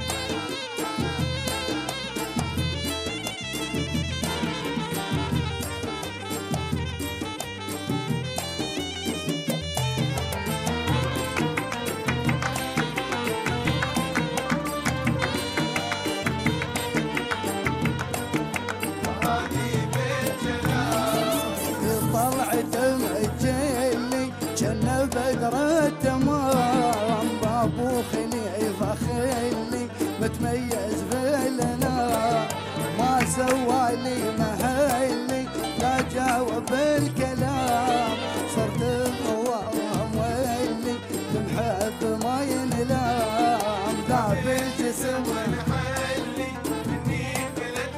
وهاي بالكلام طلعت مجيلي جنة بدر التمام بابو خليعي فخلي متميز بالنا ما سوالي مهلي لا جاوب الكلام صرت بغوام ويلي المحب ما ينلام ذاب الجسم ونحلي مني فلت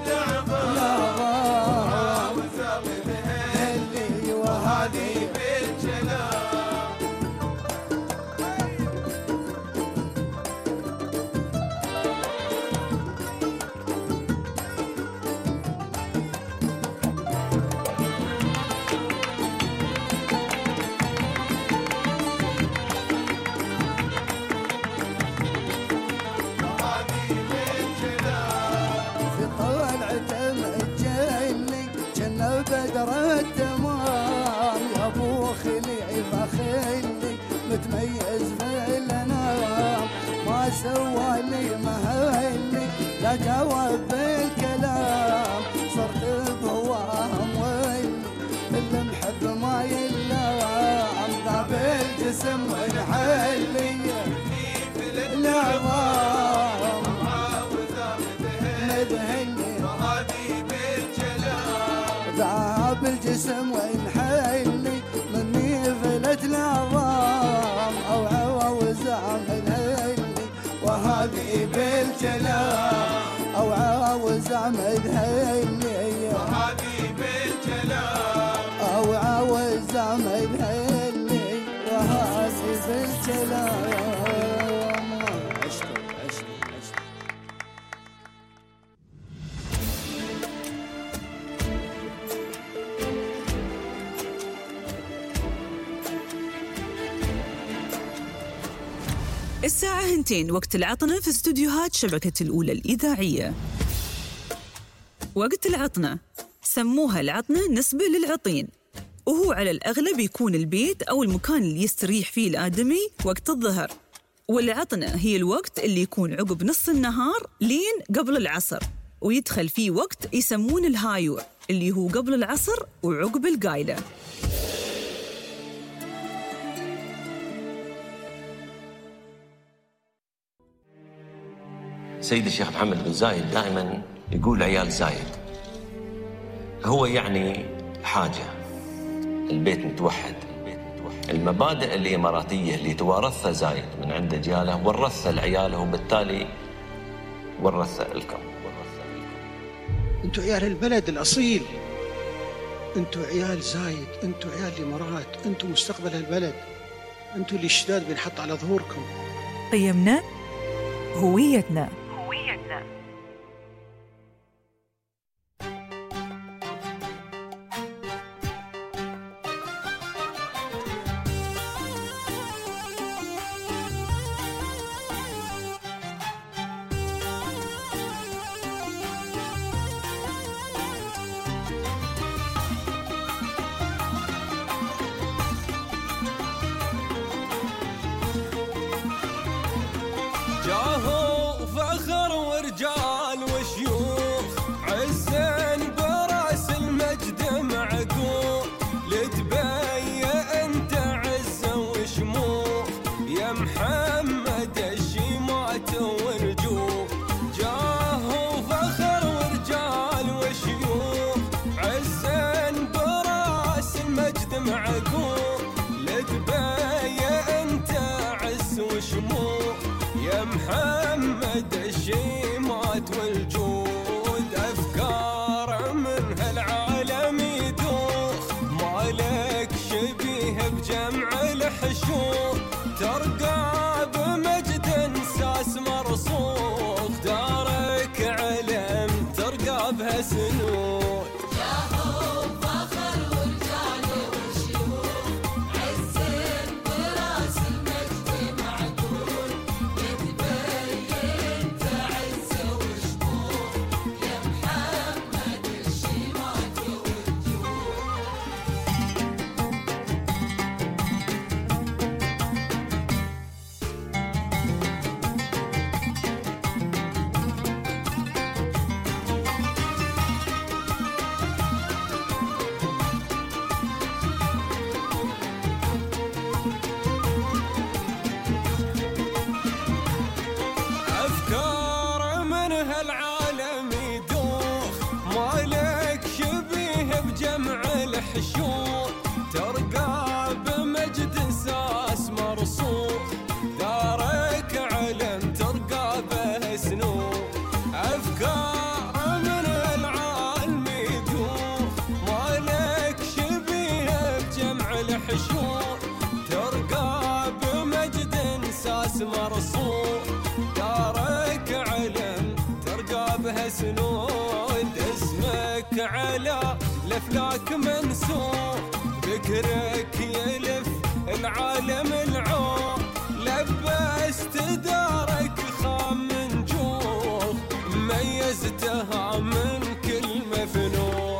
العظام وزاغد هلي وهذه بالكلام بدر التمام يا ابو خليعي فخلي متميز بالانام ما سوالي مهلي لا جاوب بالكلام صرت بهوام ويلي اللي محب ما يلام ذاب الجسم ونحلي العظام مدهني وهذه ذاب الجسم ونحلي مني فلت العظام او عاوز اعمل هيلي وهذه بالكلام او عاوز اعمل هيلي وهذه بالكلام او عاوز اعمل هيلي وهذه بالكلام عشق عشق عشق الساعة هنتين وقت العطنة في استوديوهات شبكة الأولى الإذاعية. وقت العطنة سموها العطنة نسبة للعطين، وهو على الأغلب يكون البيت أو المكان اللي يستريح فيه الآدمي وقت الظهر. والعطنة هي الوقت اللي يكون عقب نص النهار لين قبل العصر، ويدخل فيه وقت يسمون الهايو اللي هو قبل العصر وعقب القايلة. سيد الشيخ محمد بن زايد دائما يقول عيال زايد، هو يعني حاجة البيت متوحد. المبادئ الإماراتية اللي توارثها زايد من عند أجياله ورثها لعياله، وبالتالي ورثها لكم. انتوا عيال البلد الأصيل، انتوا عيال زايد، انتوا عيال الإمارات، انتوا مستقبل البلد، انتوا اللي الشداد بنحط على ظهوركم. قيمنا، هويتنا. هويتنا. جاهو فخر ورجال وشيوخ عزين براس المجد معقول، لتبين انت عزة وشموخ يا محمد الشيمات والجوخ. جاهو فخر ورجال وشيوخ عزين براس المجد معقول، لتبين انت عز وشموخ يا محمد الشيمات والجود. أفكار من هالعالم يدوخ مالك شبيه بجمع الحشوم، ترقى بمجد ساس مرصوخ، دارك علم ترقى بها سنون. الحشوم ترقى بمجد ساس مرصوخ، دارك علم ترقى به سنون. أفكار من العالم يدوخ مالك شبيه بجمع الحشوم، ترقى بمجد ساس مرصوخ، دارك علم ترقى به سنون. اسمك على الأفلاك منسوخ، ذكرك يلف العالم العوم، لبست دارك خام من جوخ، ميزتها من كل مفنون.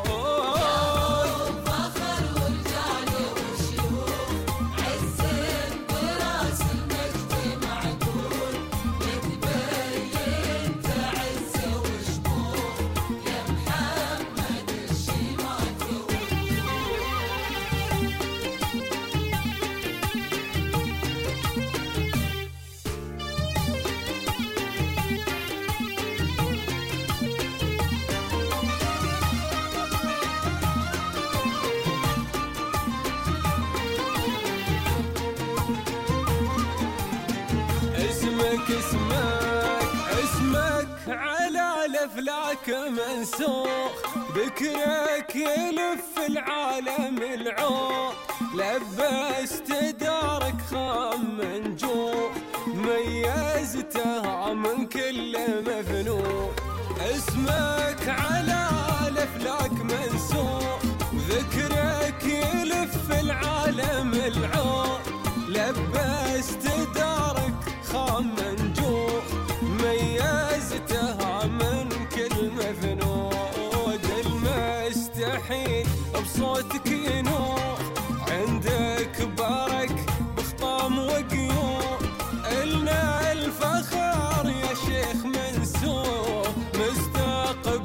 اسمك اسمك على الافلاك منسوخ، ذكرك يلف العالم العوم، لبست دارك خام من جوخ، ميزتها من كل مفنون. اسمك على الافلاك منسوخ، ذكرك يلف العالم العوم، لبست دارك خام من جوخ، ميزتها من كل مفنود. المستحيل بصوتك ينوح، عندك برك بخطام وقيوم، إلنا الفخر يا شيخ منسوخ، مستقبل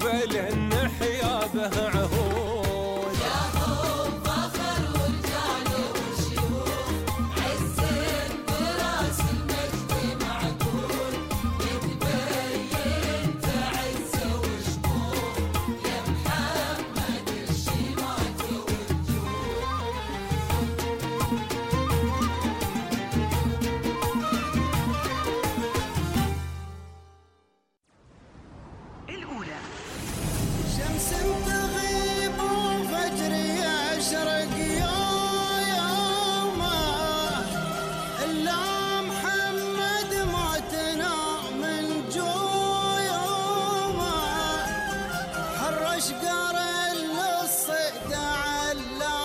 الأولى. شمس تغيب وفجر يشرق يوم إلا محمد موتنا من جويوم حرش قار للصيد على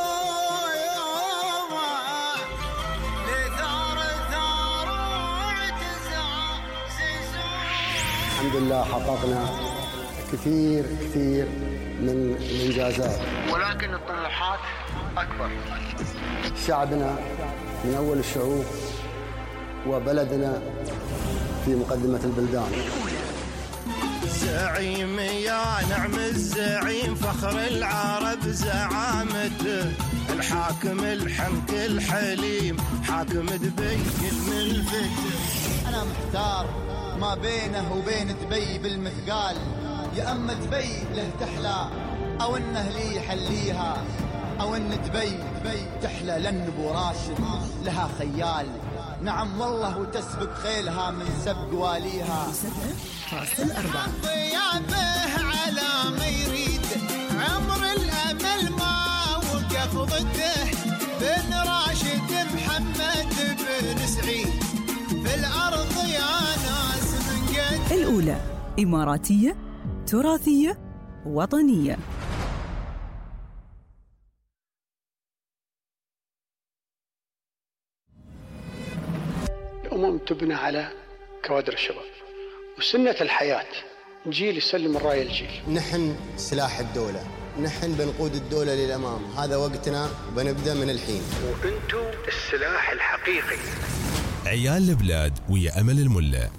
حيوم لثار ثار واعتزاز الحمد لله حققنا كثير كثير من الإنجازات، ولكن الطموحات أكبر. شعبنا من أول الشعوب وبلدنا في مقدمة البلدان. زعيم يا نعم الزعيم فخر العرب زعامته الحاكم الحنك الحليم حاكم دبي الملفت. أنا محتار ما بينه وبين دبي بالمثقال، يا أما دبي له تحلى أو إنه لي يحليها، أو إن دبي دبي تحلى لأن أبو راشد لها خيال. نعم والله وتسبق خيلها من سبق واليها. فاصل أربعة ضيابه على ما يريد عمر الأمل ما وقف ضده بن راشد محمد بن سعيد في الأرض يا ناس من قد. الأولى إماراتية تراثية وطنية. الأمم تبنى على كوادر الشباب، وسنة الحياة جيل يسلم الراية الجيل. نحن سلاح الدولة، نحن بنقود الدولة للأمام، هذا وقتنا وبنبدأ من الحين. وأنتم السلاح الحقيقي. عيال البلاد ويا أمل الملا.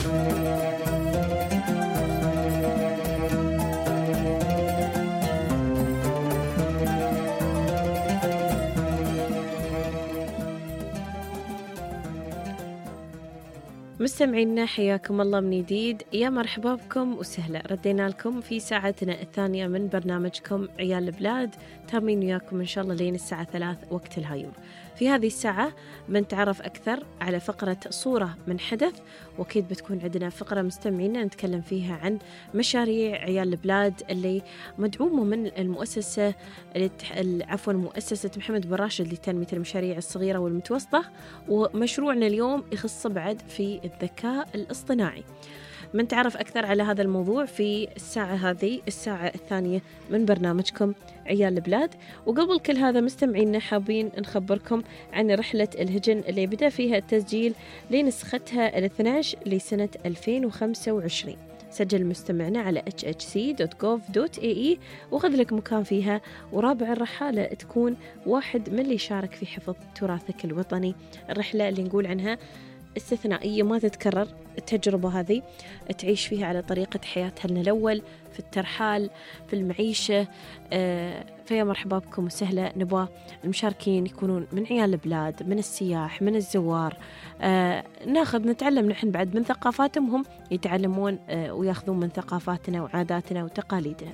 مستمعينا حياكم الله من جديد، يا مرحبا بكم وسهلا. ردينا لكم في ساعتنا الثانية من برنامجكم عيال البلاد، تامين وياكم إن شاء الله لين الساعة ثلاث وقت الهايور. في هذه الساعة بنتعرف أكثر على فقرة صورة من حدث، وأكيد بتكون عندنا فقرة مستمعينا نتكلم فيها عن مشاريع عيال البلاد اللي مدعومة من المؤسسة عفوا مؤسسة محمد بن راشد لتنمية المشاريع الصغيرة والمتوسطة. ومشروعنا اليوم يخص بعد في الذكاء الاصطناعي. بنتعرف أكثر على هذا الموضوع في الساعة هذه الساعة الثانية من برنامجكم عيال البلاد. وقبل كل هذا مستمعينا حابين نخبركم عن رحلة الهجن اللي بدأ فيها التسجيل لنسختها الاثنى عشر لسنة ألفين وخمسة وعشرين. سجل مستمعنا على إتش إتش سي دوت جوف دوت إيه إي وخذ لك مكان فيها، ورابع الرحالة تكون واحد من اللي يشارك في حفظ تراثك الوطني. الرحلة اللي نقول عنها استثنائية ما تتكرر، التجربة هذه تعيش فيها على طريقة حياتها لنا الأول في الترحال في المعيشة. آه فيا مرحبا بكم وسهلا. نبغى المشاركين يكونون من عيال البلاد، من السياح، من الزوار. آه ناخذ نتعلم نحن بعد من ثقافاتهم، هم يتعلمون آه وياخذون من ثقافاتنا وعاداتنا وتقاليدنا.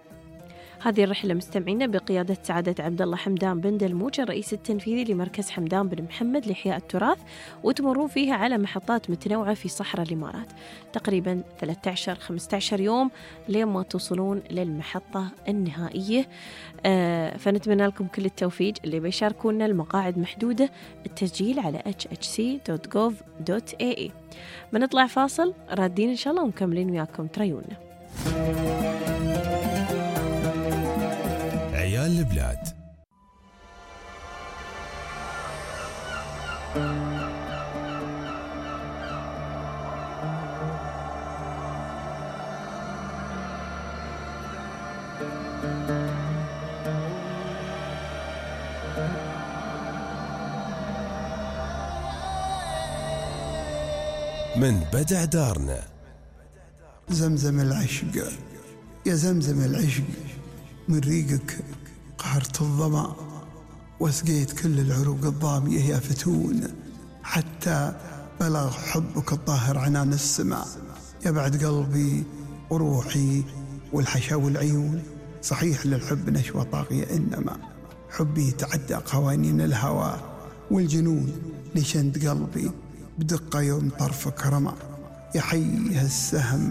هذه الرحلة مستمعينا بقيادة سعادة عبد الله حمدان بن دلموج الرئيس التنفيذي لمركز حمدان بن محمد لإحياء التراث، وتمرون فيها على محطات متنوعة في صحراء الإمارات، تقريبا ثلاثة عشر خمسة عشر يوم لما توصلون للمحطة النهائية. آه فنتمنى لكم كل التوفيق. اللي بيشاركونا المقاعد محدودة، التسجيل على إتش إتش سي دوت جوف دوت إيه إي. بنطلع فاصل، رادين إن شاء الله ومكملين وياكم تريونا. عيال البلاد. من بدع دارنا. زمزم العشق يا زمزم العشق، من ريقك قهرت الظما وسقيت كل العروق الضامية يا فتون، حتى بلغ حبك الطاهر عنان السماء. يا بعد قلبي وروحي والحشا والعيون، صحيح للحب نشوة طاغية، إنما حبي تعدى قوانين الهوى والجنون. لشند قلبي بدقة يوم طرفك رمى، يحيها السهم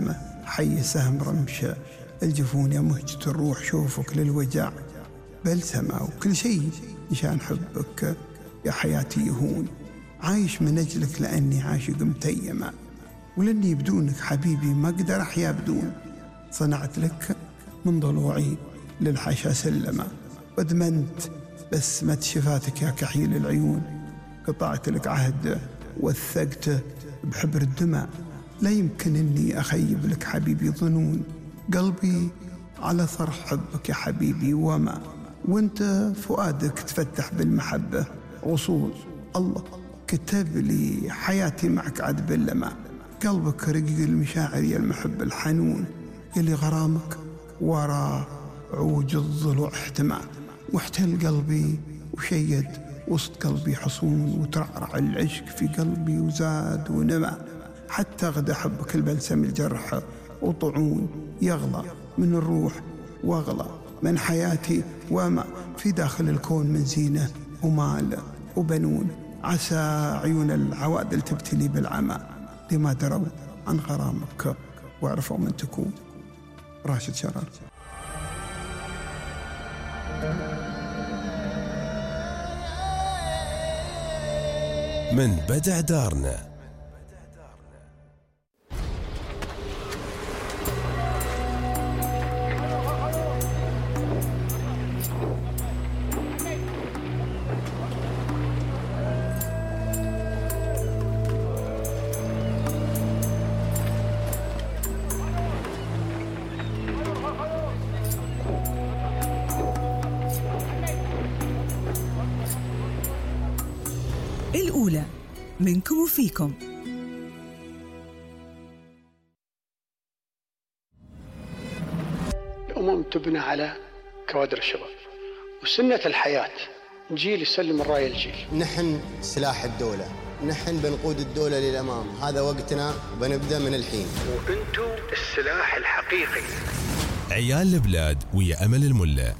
حي سهم رمشة الجفون يا مهجة الروح شوفك للوجع بلسمة وكل شيء مشان حبك يا حياتي يهون عايش من أجلك لأني عاشق متيمة ولأني بدونك حبيبي ما أقدر أحيا بدون صنعت لك من ضلوعي للحشا سلمة وادمنت بسمة شفاتك يا كحيل العيون قطعت لك عهد وثقته بحبر الدماء لا يمكن أني أخيب لك حبيبي ظنون قلبي على صرح حبك يا حبيبي وما وانت فؤادك تفتح بالمحبة وصول الله كتب لي حياتي معك عد باللماء قلبك رقيق المشاعر يا المحب الحنون يلي غرامك ورا عوج الضلوع احتمى واحتل قلبي وشيد وسط قلبي حصون وترعرع العشق في قلبي وزاد ونمى حتى غدا حبك البلسم الجرح وطعون يغلى من الروح واغلى من حياتي وما في داخل الكون من زينة ومال وبنون عسى عيون العوادل تبتلي بالعمى لما دروا عن غرامك واعرفوا من تكون. راشد شرار. من بدع دارنا الأولى منكم وفيكم. الأمم تبنى على كوادر الشباب وسنة الحياة جيل يسلم الراية الجيل. نحن سلاح الدولة، نحن بنقود الدولة للأمام، هذا وقتنا وبنبدأ من الحين. وأنتم السلاح الحقيقي. عيال البلاد ويا أمل الملا.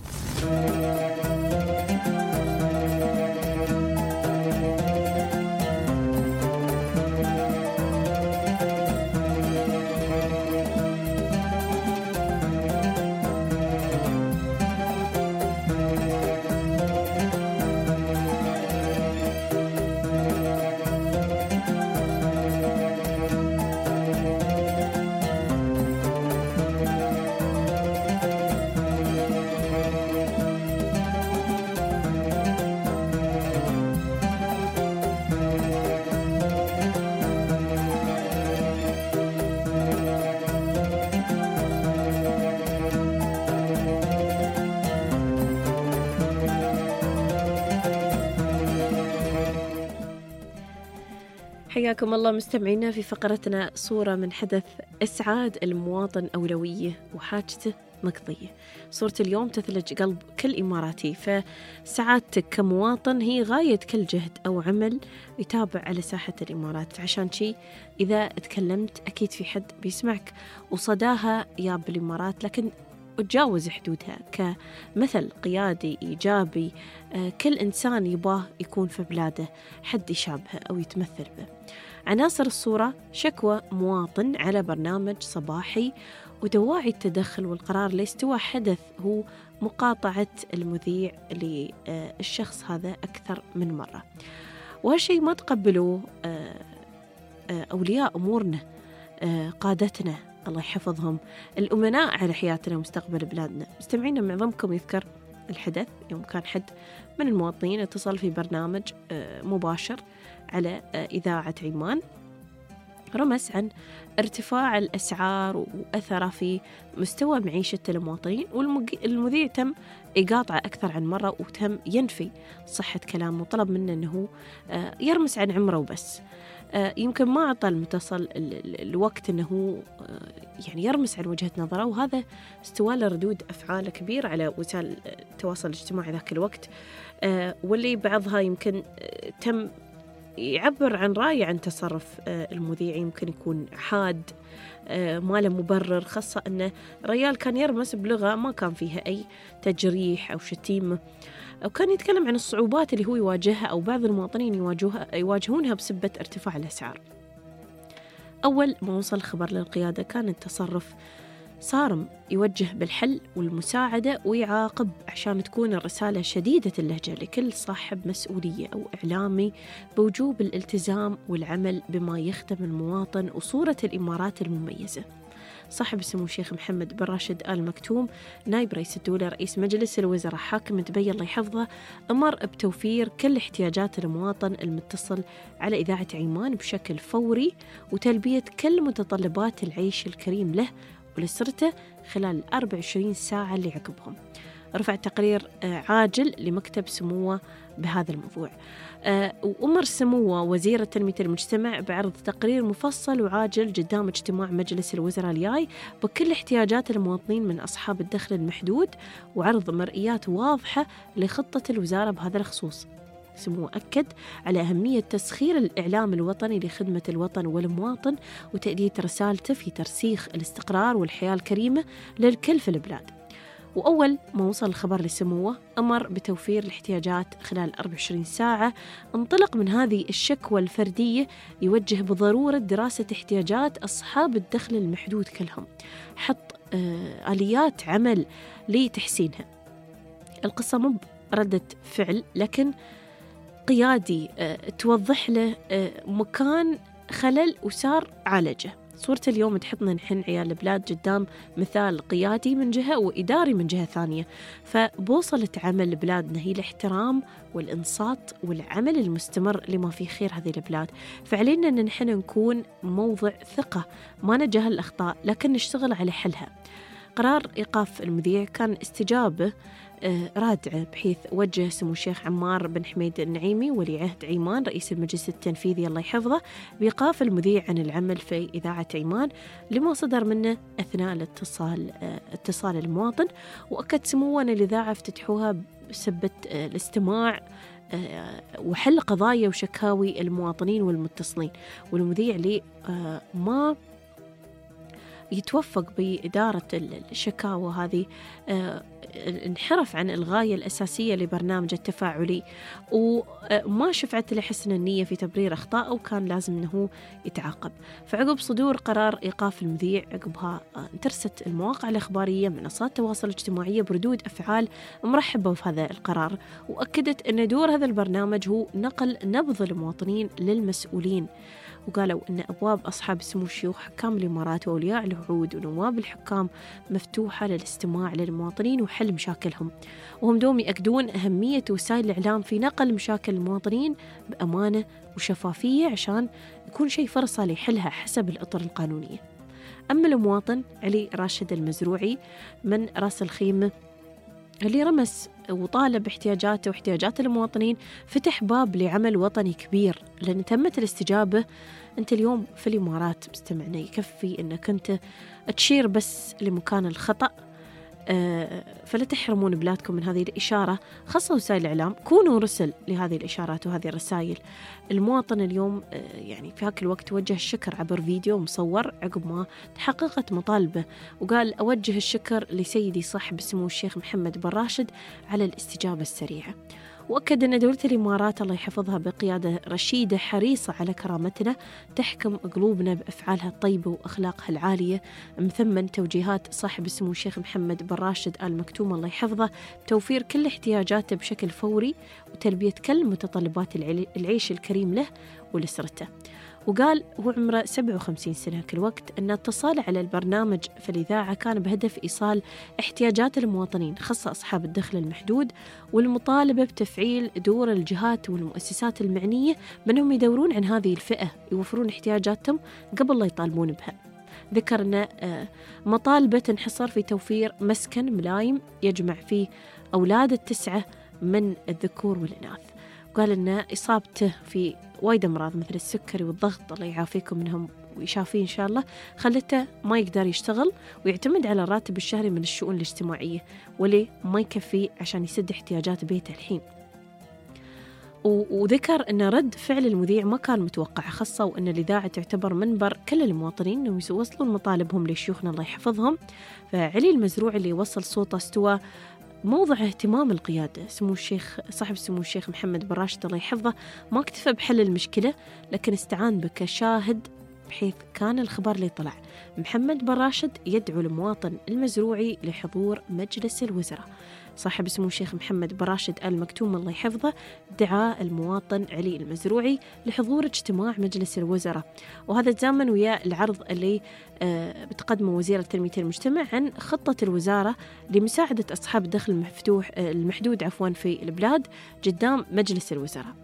حياكم الله مستمعينا في فقرتنا صورة من حدث إسعاد المواطن أولوية وحاجته مقضية. صورة اليوم تثلج قلب كل إماراتي، فسعادتك كمواطن هي غاية كل جهد أو عمل يتابع على ساحة الإمارات. عشان شي إذا تكلمت أكيد في حد بيسمعك، وصداها يا بالإمارات لكن وتجاوز حدودها كمثل قيادي إيجابي. كل إنسان يباه يكون في بلاده حد يشابهه أو يتمثل به. عناصر الصورة: شكوى مواطن على برنامج صباحي، ودواعي التدخل والقرار لاستواء حدث هو مقاطعة المذيع للشخص هذا أكثر من مرة. وهالشيء ما تقبلوه أولياء أمورنا، قادتنا الله يحفظهم، الأمناء على حياتنا ومستقبل بلادنا. مستمعينا معظمكم يذكر الحدث يوم كان حد من المواطنين اتصل في برنامج مباشر على إذاعة عمان، رمز عن ارتفاع الأسعار وأثره في مستوى معيشة المواطنين، والمذيع تم إقاطعه أكثر عن مرة وتم ينفي صحة كلامه وطلب منه أنه يرمز عن عمره وبس. يمكن ما أعطى المتصل الوقت أنه يعني يرمز عن وجهة نظره، وهذا استوى له ردود أفعال كبيرة على وسائل التواصل الاجتماعي ذاك الوقت، واللي بعضها يمكن تم يعبر عن رأي عن تصرف المذيع يمكن يكون حاد ما له مبرر، خاصة أنه ريال كان يرمز بلغة ما كان فيها أي تجريح أو شتيمة، وكان يتكلم عن الصعوبات اللي هو يواجهها أو بعض المواطنين يواجهونها بسبب ارتفاع الأسعار. أول ما وصل خبر للقيادة كان التصرف صارم، يوجه بالحل والمساعدة ويعاقب عشان تكون الرسالة شديدة اللهجة لكل صاحب مسؤولية أو إعلامي بوجوب الالتزام والعمل بما يخدم المواطن وصورة الإمارات المميزة. صاحب السمو الشيخ محمد بن راشد آل مكتوم نائب رئيس الدولة رئيس مجلس الوزراء حاكم دبي الله يحفظه أمر بتوفير كل احتياجات المواطن المتصل على إذاعة عمان بشكل فوري وتلبية كل متطلبات العيش الكريم له ولأسرته خلال أربع وعشرين ساعة اللي عقبهم. رفع تقرير عاجل لمكتب سموه بهذا الموضوع، وأمر سموه وزير تنمية المجتمع بعرض تقرير مفصل وعاجل قدام اجتماع مجلس الوزراء الجاي بكل احتياجات المواطنين من أصحاب الدخل المحدود وعرض مرئيات واضحة لخطة الوزارة بهذا الخصوص. سموه أكد على أهمية تسخير الإعلام الوطني لخدمة الوطن والمواطن وتأدية رسالته في ترسيخ الاستقرار والحياة الكريمة للكل في البلاد. وأول ما وصل الخبر لسموه أمر بتوفير الاحتياجات خلال أربع وعشرين ساعة. انطلق من هذه الشكوى الفردية يوجه بضرورة دراسة احتياجات أصحاب الدخل المحدود كلهم، حط آه آليات عمل لتحسينها. القصة مو ردة فعل لكن قيادي آه توضح له آه مكان خلل وسار عالجه. صورة اليوم تحطنا نحن عيال البلاد قدام مثال قيادي من جهة وإداري من جهة ثانية، فبوصلة عمل بلادنا هي الاحترام والإنصات والعمل المستمر لما في خير هذه البلاد. فعلينا أن نحن نكون موضع ثقة، ما نتجاهل الأخطاء لكن نشتغل على حلها. قرار إيقاف المذيع كان استجابة رادعة، بحيث وجه سمو الشيخ عمار بن حميد النعيمي ولي عهد عمان رئيس المجلس التنفيذي الله يحفظه بإيقاف المذيع عن العمل في إذاعة عمان لما صدر منه أثناء الاتصال اتصال المواطن. وأكد سموه أن الإذاعة افتتحوها بسبب الاستماع وحل قضايا وشكاوي المواطنين والمتصلين، والمذيع لي ما يتوفق بإدارة الشكاوى هذه انحرف عن الغاية الأساسية لبرنامج التفاعلي وما شفعت لحسن النية في تبرير أخطاء وكان لازم أنه يتعاقب. فعقب صدور قرار إيقاف المذيع عقبها انترست المواقع الإخبارية منصات التواصل الاجتماعي بردود أفعال مرحبة بهذا القرار، وأكدت أن دور هذا البرنامج هو نقل نبض المواطنين للمسؤولين. وقالوا أن أبواب أصحاب سمو الشيوخ حكام الإمارات وأولياء العهود ونواب الحكام مفتوحة للاستماع للمواطنين وحل مشاكلهم، وهم دوم يأكدون أهمية وسائل الإعلام في نقل مشاكل المواطنين بأمانة وشفافية عشان يكون شيء فرصة لحلها حسب الأطر القانونية. أما المواطن علي راشد المزروعي من راس الخيمة اللي رمس وطالب احتياجاته واحتياجات المواطنين، فتح باب لعمل وطني كبير لأن تمت الاستجابة. أنت اليوم في الإمارات مستمعنا يكفي أنك أنت تشير بس لمكان الخطأ، فلا تحرمون بلادكم من هذه الإشارة، خاصة وسائل الإعلام. كونوا رسل لهذه الإشارات وهذه الرسائل. المواطن اليوم يعني في هاك الوقت وجه الشكر عبر فيديو مصور عقب ما تحققت مطالبه، وقال أوجه الشكر لسيدي صاحب السمو الشيخ محمد بن راشد على الاستجابة السريعة. وأكد أن دولة الإمارات الله يحفظها بقيادة رشيدة حريصة على كرامتنا تحكم قلوبنا بأفعالها الطيبة وأخلاقها العالية، مثمن توجيهات صاحب السمو الشيخ محمد بن راشد آل مكتوم الله يحفظه بتوفير كل احتياجاته بشكل فوري وتلبية كل متطلبات العيش الكريم له ولأسرته. وقال هو عمره سبعة وخمسين سنة كل وقت أن اتصال على البرنامج في الإذاعة كان بهدف إيصال احتياجات المواطنين خاصة أصحاب الدخل المحدود، والمطالبة بتفعيل دور الجهات والمؤسسات المعنية بأنهم يدورون عن هذه الفئة يوفرون احتياجاتهم قبل لا يطالبون بها. ذكر أن مطالبة تنحصر في توفير مسكن ملايم يجمع فيه أولاد التسعة من الذكور والإناث. وقال أن إصابته في وايد أمراض مثل السكري والضغط الله يعافيكم منهم ويشافيه إن شاء الله خلته ما يقدر يشتغل ويعتمد على الراتب الشهري من الشؤون الاجتماعية، وليه ما يكفي عشان يسد احتياجات بيته الحين. وذكر أن رد فعل المذيع ما كان متوقع، خاصة وأن الإذاعة تعتبر منبر كل المواطنين أنهم يوصلون مطالبهم لشيوخنا الله يحفظهم. فعلي المزروع اللي وصل صوته استوى موضع اهتمام القيادة. سمو الشيخ صاحب سمو الشيخ محمد بن راشد الله يحفظه ما اكتفى بحل المشكلة لكن استعان بك شاهد بحيث كان الخبر اللي طلع محمد بن راشد يدعو المواطن المزروعي لحضور مجلس الوزراء. صاحب سمو الشيخ محمد بن راشد آل مكتوم الله يحفظه دعا المواطن علي المزروعي لحضور اجتماع مجلس الوزراء، وهذا تزامن ويا العرض اللي بتقدمه وزيرة تنمية المجتمع عن خطة الوزارة لمساعدة أصحاب الدخل المفتوح المحدود عفوا في البلاد قدام مجلس الوزراء.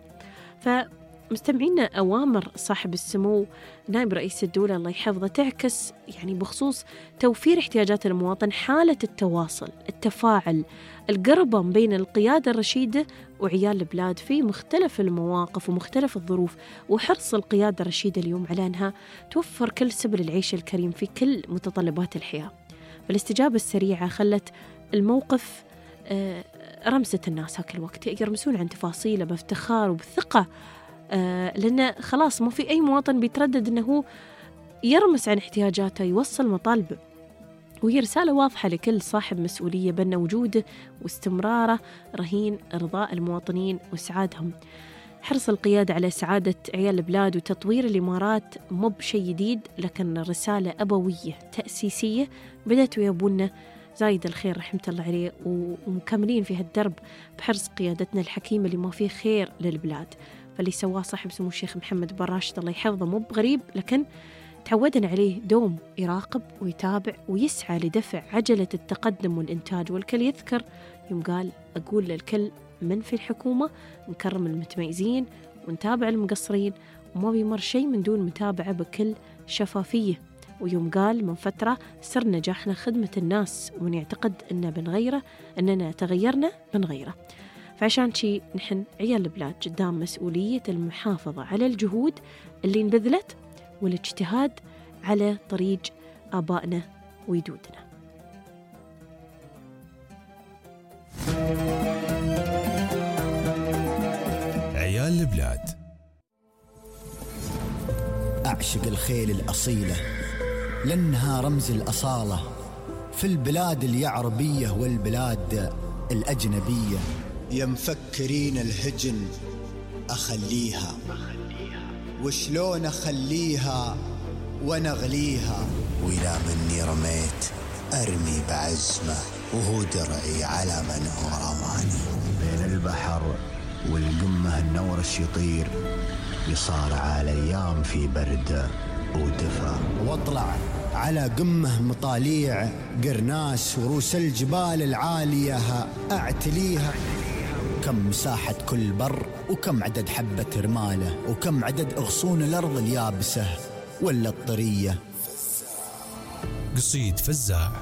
فمستمعينا أوامر صاحب السمو نائب رئيس الدولة الله يحفظه تعكس يعني بخصوص توفير احتياجات المواطن حالة التواصل، التفاعل، القربة بين القيادة الرشيدة وعيال البلاد في مختلف المواقف ومختلف الظروف، وحرص القيادة الرشيدة اليوم على أنها توفر كل سبل العيش الكريم في كل متطلبات الحياة. فالاستجابة السريعة خلت الموقف رمزة الناس هاك الوقت يرمسون عن تفاصيله بافتخار وبثقة، لأن خلاص ما في أي مواطن بيتردد أنه يرمس عن احتياجاته يوصل مطالبه. وهي رسالة واضحة لكل صاحب مسؤولية بأن وجوده واستمراره رهين إرضاء المواطنين وإسعادهم. حرص القيادة على سعادة عيال البلاد وتطوير الإمارات مو بشيء جديد، لكن رسالة أبوية تأسيسية بدأت ويا أبونا زايد الخير رحمة الله عليه، ومكملين في هالدرب بحرص قيادتنا الحكيمة اللي ما فيه خير للبلاد. فاللي سواه صاحب سمو الشيخ محمد بن راشد الله يحفظه مو بغريب، لكن تعودنا عليه دوم يراقب ويتابع ويسعى لدفع عجلة التقدم والإنتاج. والكل يذكر يوم قال أقول للكل من في الحكومة نكرم المتميزين ونتابع المقصرين، وما بيمر شيء من دون متابعة بكل شفافية. ويوم قال من فترة سر نجاحنا خدمة الناس، ومن يعتقد أننا بنغيره أننا تغيرنا بنغيره. فعشان شي نحن عيال البلاد قدام مسؤولية المحافظة على الجهود اللي انبذلت والاجتهاد على طريق آبائنا وجدودنا. عيال البلاد. أعشق الخيل الأصيلة لأنها رمز الأصالة في البلاد اليعربية والبلاد الأجنبية. يا مفكرين الهجن أخليها، وشلون أخليها ونغليها، وإذا مني رميت أرمي بعزمة، وهو درعي على من هو رماني. بين البحر والقمة النورش يطير، يصارع الأيام في برد ودفا، واطلع على قمة مطاليع قرناس ورؤوس الجبال العالية أعتليها. كم مساحة كل بر، وكم عدد حبة رمالة، وكم عدد أغصون الأرض اليابسة ولا الطرية. قصيد فزاع.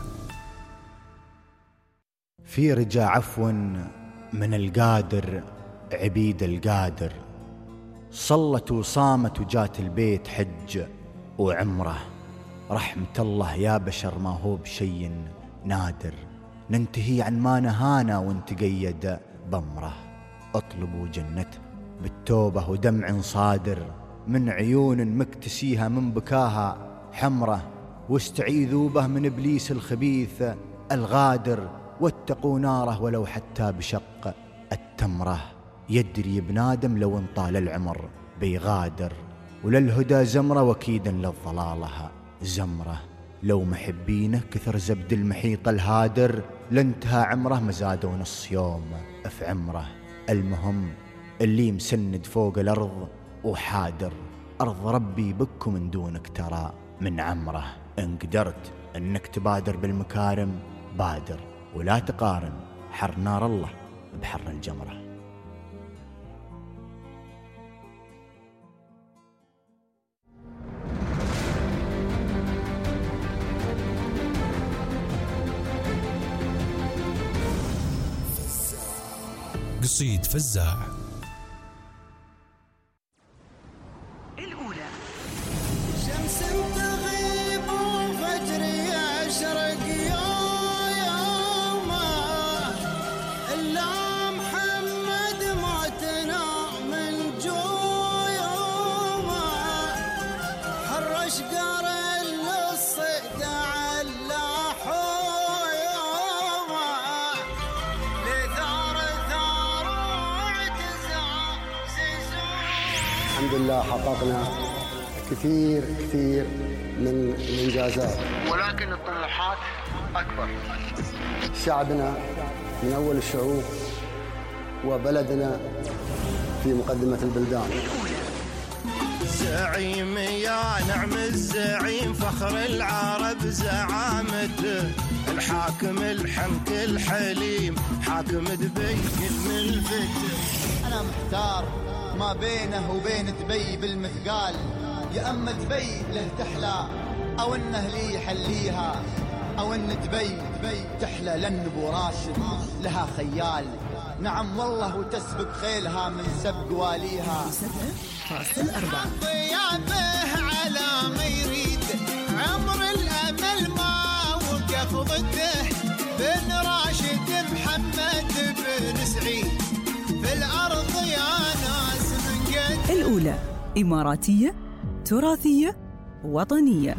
في رجا عفو من القادر عبيد القادر، صلت وصامت وجات البيت حج وعمره. رحمة الله يا بشر ما هو بشي نادر، ننتهي عن ما نهانا ونتقيد بمره. اطلبوا جنته بالتوبة ودمع صادر، من عيون مكتسيها من بكاها حمره، واستعيذوا به من إبليس الخبيث الغادر، واتقوا ناره ولو حتى بشق التمره. يدري ابن آدم لو انطال العمر بيغادر، وللهدى زمرة وكيدا للضلالها زمرة. لو محبينه كثر زبد المحيط الهادر، لانتهى عمره مزاده نص يوم في عمره. المهم اللي مسند فوق الأرض وحادر، أرض ربي بك من دونك ترى من عمره. إن قدرت أنك تبادر بالمكارم بادر، ولا تقارن حر نار الله بحر الجمرة. قصيد فزاع. الأولى شمس تغيب وفجر يشرق يوم، إلا محمد موتنا من جويوم، حرش قرن للصيد على حيوم، لثار الحمد لله حققنا كثير كثير من الإنجازات، ولكن الطموحات أكبر. شعبنا من أول الشعوب وبلدنا في مقدمة البلدان. زعيم يا نعم الزعيم فخر العرب زعامته، الحاكم الحنك الحليم حاكم دبي الملفت. أنا محتار ما بينه وبين دبي بالمثقال، يا أما دبي له تحلى أو إنه لي يحليها، أو إن دبي دبي تحلى لأن أبو راشد لها خيال. نعم والله وتسبق خيلها من سبق واليها. فاصل أربعة. ضيابه على ما يريد عمر الأمل ما وقف ضده، بن راشد محمد بن سعيد في الأرض يا ناس من قد. الأولى إماراتية تراثية وطنية.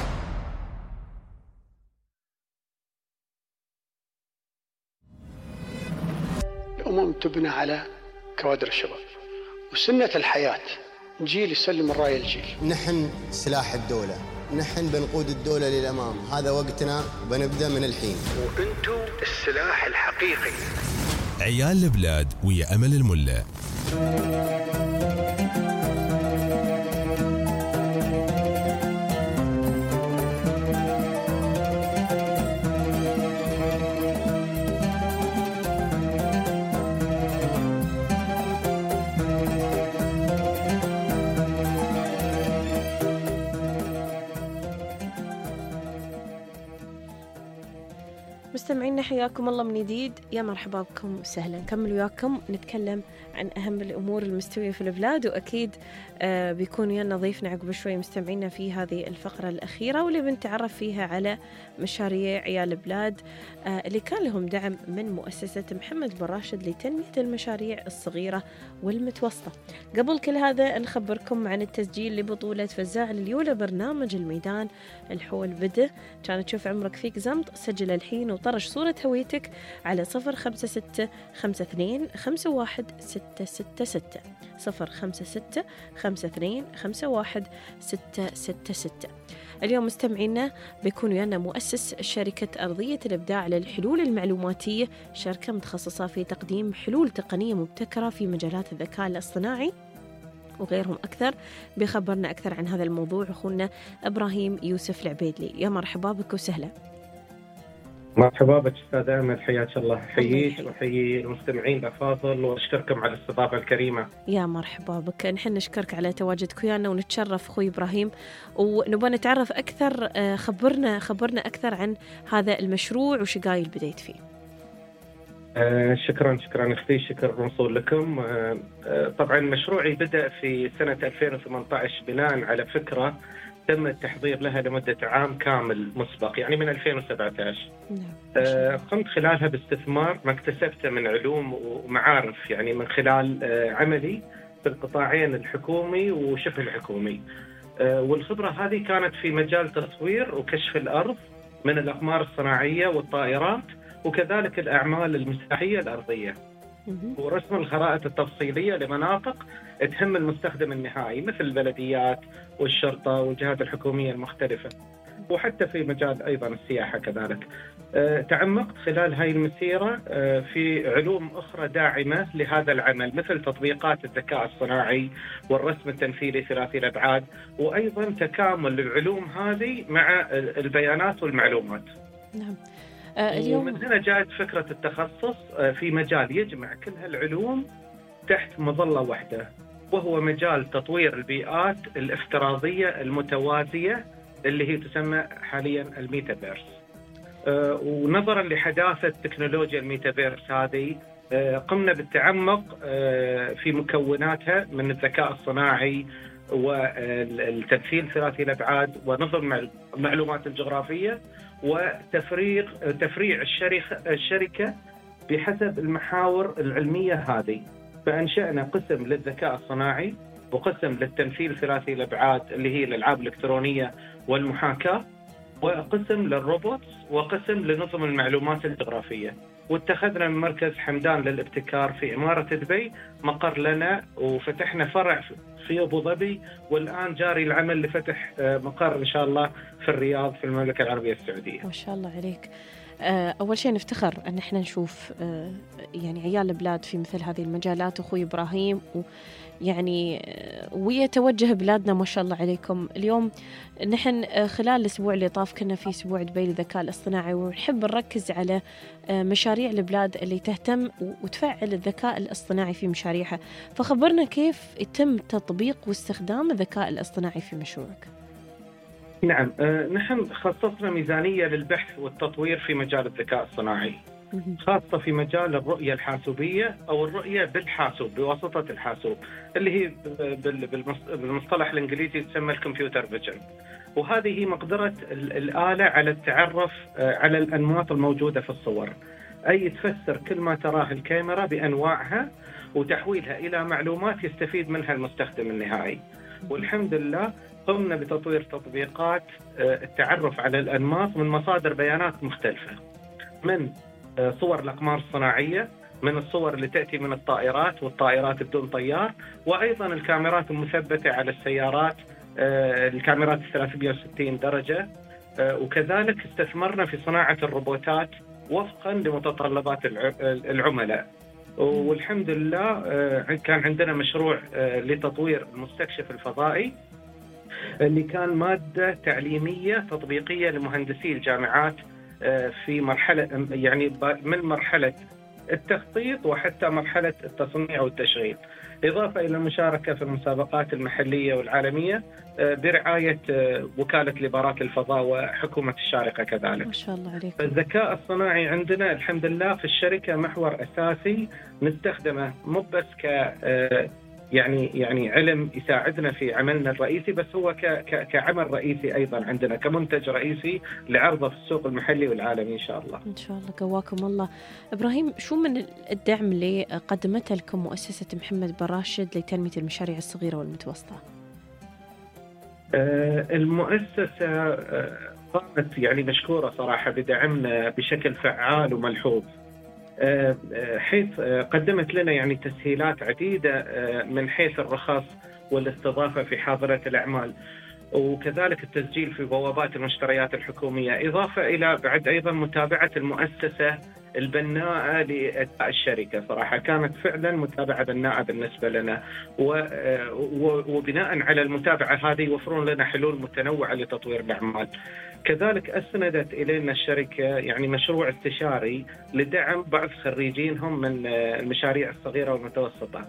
الأمم تبنى على كوادر الشباب، وسنة الحياة جيل يسلم الراية الجيل. نحن سلاح الدولة، نحن بنقود الدولة للأمام، هذا وقتنا بنبدأ من الحين. وأنتم السلاح الحقيقي. عيال البلاد ويا أمل الملة. مستمعينا حياكم الله من جديد، يا مرحبا بكم وسهلا. نكمل وياكم نتكلم عن أهم الأمور المستوية في البلاد، وأكيد آه بيكون ويانا ضيفنا عقب شوي مستمعينا في هذه الفقرة الأخيرة، واللي بنتعرف فيها على مشاريع عيال البلاد آه اللي كان لهم دعم من مؤسسة محمد بن راشد لتنمية المشاريع الصغيرة والمتوسطة. قبل كل هذا نخبركم عن التسجيل لبطولة فزاع اليولة برنامج الميدان الحول بده. كانت تشوف عمرك فيك زمط، سجل الحين وطرش صورة هويتك على صفر خمسة ستة خمسة اثنين خمسة واحد ستة ستة ستة صفر خمسة ستة خمسة اثنين خمسة واحد ستة ستة ستة. اليوم مستمعينا بيكون ويانا مؤسس شركة أرضية الإبداع للحلول المعلوماتية، شركة متخصصة في تقديم حلول تقنية مبتكرة في مجالات الذكاء الاصطناعي وغيرهم أكثر. بيخبرنا أكثر عن هذا الموضوع أخونا إبراهيم يوسف العبيدلي. يا مرحبا بك وسهلا. مرحبا بك أستاذ أمل، حياك الله. حييك وحيي المستمعين الأفاضل وأشكركم على الاستضافة الكريمة. يا مرحبا بك، نحن نشكرك على تواجدك ويانا ونتشرف أخوي إبراهيم، ونبغى نتعرف أكثر. خبرنا خبرنا أكثر عن هذا المشروع وشقايل بديت فيه. آه شكرا شكرا أختي، شكر موصول لكم. آه آه طبعا مشروعي بدأ في سنة ألفين وثمانية عشر بناء على فكرة تم التحضير لها لمدة عام كامل مسبق، يعني من ألفين وسبعة عشر. آه قمت خلالها باستثمار ما اكتسبته من علوم ومعارف، يعني من خلال آه عملي في القطاعين الحكومي وشبه الحكومي. آه والخبرة هذه كانت في مجال تصوير وكشف الأرض من الأقمار الصناعية والطائرات، وكذلك الأعمال المساحية الأرضية، ورسم الخرائط التفصيلية لمناطق تهم المستخدم النهائي مثل البلديات والشرطة والجهات الحكومية المختلفة، وحتى في مجال أيضا السياحة كذلك. أه تعمقت خلال هاي المسيرة أه في علوم أخرى داعمة لهذا العمل، مثل تطبيقات الذكاء الصناعي والرسم التمثيلي ثلاثي الأبعاد، وأيضا تكامل العلوم هذه مع البيانات والمعلومات. نعم. اليوم ومن هنا جاءت فكرة التخصص في مجال يجمع كل هالعلوم تحت مظلة واحدة، وهو مجال تطوير البيئات الافتراضية المتوازية اللي هي تسمى حاليا الميتافيرس. ونظرا لحداثة تكنولوجيا الميتافيرس هذه قمنا بالتعمق في مكوناتها من الذكاء الصناعي والتمثيل ثلاثي الأبعاد ونظم المعلومات الجغرافية وتفريغ تفريع الشركة بحسب المحاور العلمية هذه. فأنشأنا قسم للذكاء الصناعي وقسم للتمثيل ثلاثي الأبعاد اللي هي الألعاب الإلكترونية والمحاكاة، وقسم للروبوتس، وقسم لنظم المعلومات الجغرافية. واتخذنا من مركز حمدان للابتكار في إمارة دبي مقر لنا، وفتحنا فرع في أبو ظبي، والآن جاري العمل لفتح مقر إن شاء الله في الرياض في المملكة العربية السعودية. ما شاء الله عليك. أول شيء نفتخر أن احنا نشوف يعني عيال البلاد في مثل هذه المجالات. أخوي إبراهيم يعني ويتوجه بلادنا ما شاء الله عليكم. اليوم نحن خلال الأسبوع اللي طاف كنا في أسبوع دبي للذكاء الاصطناعي، ونحب نركز على مشاريع البلاد اللي تهتم وتفعل الذكاء الاصطناعي في مشاريعها. فخبرنا كيف يتم تطبيق واستخدام الذكاء الاصطناعي في مشروعك. نعم، نحن خصصنا ميزانية للبحث والتطوير في مجال الذكاء الصناعي، خاصة في مجال الرؤية الحاسوبية أو الرؤية بالحاسوب بواسطة الحاسوب، اللي هي بالمصطلح الإنجليزي تسمى الكمبيوتر فيجن. وهذه هي مقدرة الآلة على التعرف على الأنماط الموجودة في الصور، أي تفسر كل ما تراه الكاميرا بأنواعها وتحويلها إلى معلومات يستفيد منها المستخدم النهائي. والحمد لله قمنا بتطوير تطبيقات التعرف على الأنماط من مصادر بيانات مختلفة، من صور الأقمار الصناعية، من الصور اللي تأتي من الطائرات والطائرات بدون طيار، وأيضا الكاميرات المثبتة على السيارات، الكاميرات ثلاثمئة وستين درجة. وكذلك استثمرنا في صناعة الروبوتات وفقا لمتطلبات العملاء. والحمد لله كان عندنا مشروع لتطوير المستكشف الفضائي اللي كان مادة تعليمية تطبيقية لمهندسي الجامعات في مرحلة يعني من مرحلة التخطيط وحتى مرحلة التصنيع والتشغيل، إضافة إلى المشاركة في المسابقات المحلية والعالمية برعاية وكالة الإمارات للفضاء وحكومة الشارقة كذلك. ما شاء الله عليك. الذكاء الصناعي عندنا الحمد لله في الشركة محور أساسي نستخدمه، مو بس ك يعني يعني علم يساعدنا في عملنا الرئيسي، بس هو ك ك كعمل رئيسي أيضا عندنا كمنتج رئيسي لعرضه في السوق المحلي والعالمي إن شاء الله. إن شاء الله. قواكم الله. إبراهيم، شو من الدعم اللي قدمته لكم مؤسسة محمد بن راشد لتنمية المشاريع الصغيرة والمتوسطة؟ آه المؤسسة آه قامت يعني مشكورة صراحة بدعمنا بشكل فعال وملحوظ، حيث قدمت لنا يعني تسهيلات عديدة من حيث الرخص والاستضافة في حاضرة الأعمال، وكذلك التسجيل في بوابات المشتريات الحكومية، إضافة إلى بعد أيضا متابعة المؤسسة البناءة لأداء الشركة. صراحة كانت فعلا متابعة بناءة بالنسبة لنا، وبناء على المتابعة هذه يوفرون لنا حلول متنوعة لتطوير الأعمال. كذلك أسندت إلينا الشركة يعني مشروع استشاري لدعم بعض خريجينهم من المشاريع الصغيرة والمتوسطة.